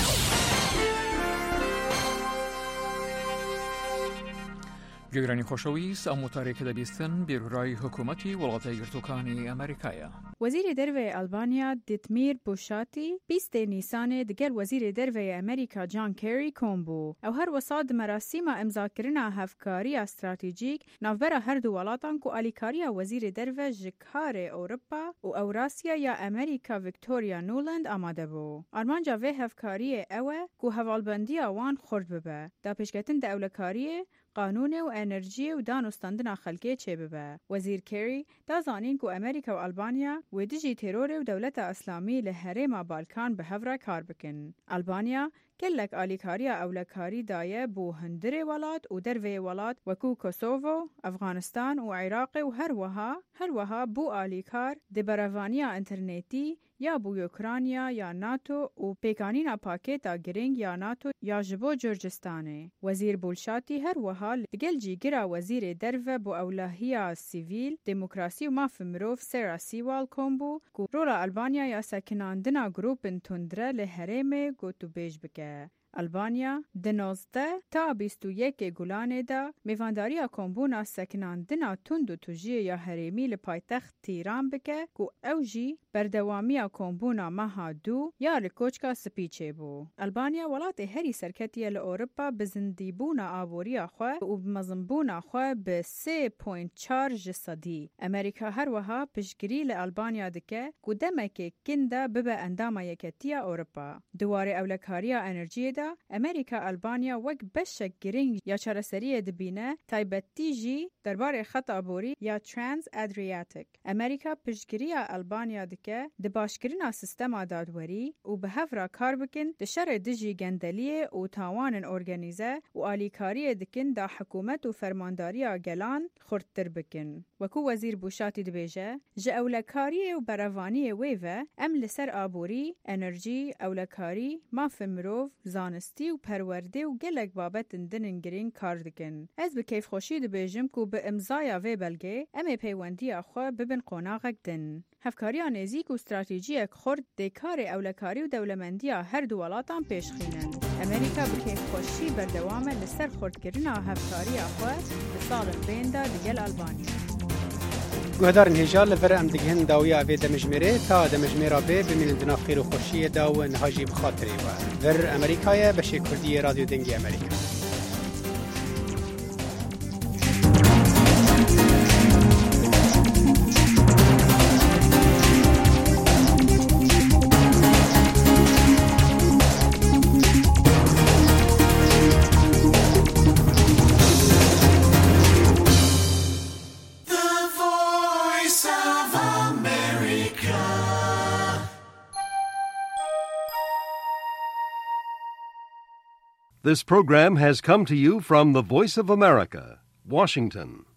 گوێگرانی خۆشەویست ئەم وتارێکە دەبیستن بێروورای حکوومەتی وڵاتای گرتوەکانی ئەمریکایە. وەزیری دەرەوەی ئەلبانیا دیتمیر بوشاتی بیستێ نیسانێ دەگەل وەزیری دەرەوەی ئەمریکا جان کێری کۆم بوو. ئەو هەر وەسا مەراسیمە ئەمزاکردنا هەفکاریە استراتیجیک ناوبەرە هەردوو وڵاتان و ئالیکاریە وەزیری دەرەوە ji karê ئەوروپا و ئەوراسیا یا ئەمریکا ڤیکتۆریا نولند ئامادە بوو. ئارمانجا vê hevkariyê ew e ku hevalbendiya wan xurt bibe. Dapêşketin de ewlekariyê قانون و انرژی و دانوستاندنا خلکی چه ببه. وزیر کری دا زانین که امریکا و آلبانیا و دیجی ترور و دولت اسلامی لحریم بالکان به هفره کار بکن. آلبانیا کلک آلیکاری اولکاری دایه بو هندره ولاد و دروی ولاد وکو کوسوو، افغانستان و عراق و هر وها هر وها بو آلیکار دبروانیا انترنتی یا بو اوکراینیا یا ناتو و پیکانینا پاکتا گرینگ یا ناتو یا جبو جورجستانه. وزیر بولشاتی هر وها دگل جیگرا وزیر درو بو اولهیا سیویل دموکراسی و مافمروف سیرا سیوال کومبو کو رولا آلبانیا یا سکناندنا گروپن تندره لحرم گوتو بیج بکه. آلبانیا دنازده تا بیست و یک گلانه دا میوانداریا کمبونا سکناندنا تند و توجیه یا حریمی لپایتخت تیران بکه که اوجی بردوامیا کمبونا مها دو یا لکوچکا سپیچه بو. آلبانیا ولات هری سرکتیه لأوروپا بزندیبونا آبوریا خواه و بمزنبونا خواه به سه پوینت چار جسدی. امریکا هر وها پشگری لآلبانیا دکه که دمک کنده ببه اندام یکتیا اوروپا. دواره اولکاریا انرژی دا امریکا آلبانیا وک بشک گرینگ یا چرسری دبینه تایبتی جی درباره خط عبوری یا ترانس ادریاتیک. امریکا پشگری آلبانیا دکه دباشکرین سیستم دادوری و به هفرا کار بکن دشر دجی گندلیه و تاوان ارگانیزه و آلیکاری دکن دا حکومت و فرمانداری گلان خورتر بکن. وکو وزیر بوشاتی دبیجه جه اولکاری و بروانی ویوه ام لسر عبوری، انرژی، اولکاری، ماف مروف، زان زانستی و پرورده و گلک بابت دنن گرین کار دکن. از به کیف خوشی دبیجم کو به امضای وی بلگه ام پیوندی آخوا ببن قناغک دن. هفکاری نزیک و استراتژیک خورد دکار اولکاری و دولمندی هر دو ولاتان پیش خینن. امریکا به کیف خوشی بردوام لسر خردگرین هفکاری آخوا به سال بیندا دیگل آلبانی. گهدارن هجال لفر ام دگهن داویا اوی دمجمره تا دمجمره به بمین دنا خیر و خوشی داو نهاجی بخاطری و ور امریکای بشه کردی رادیو دنگی امریکا. This program has come to you from the Voice of America, Washington.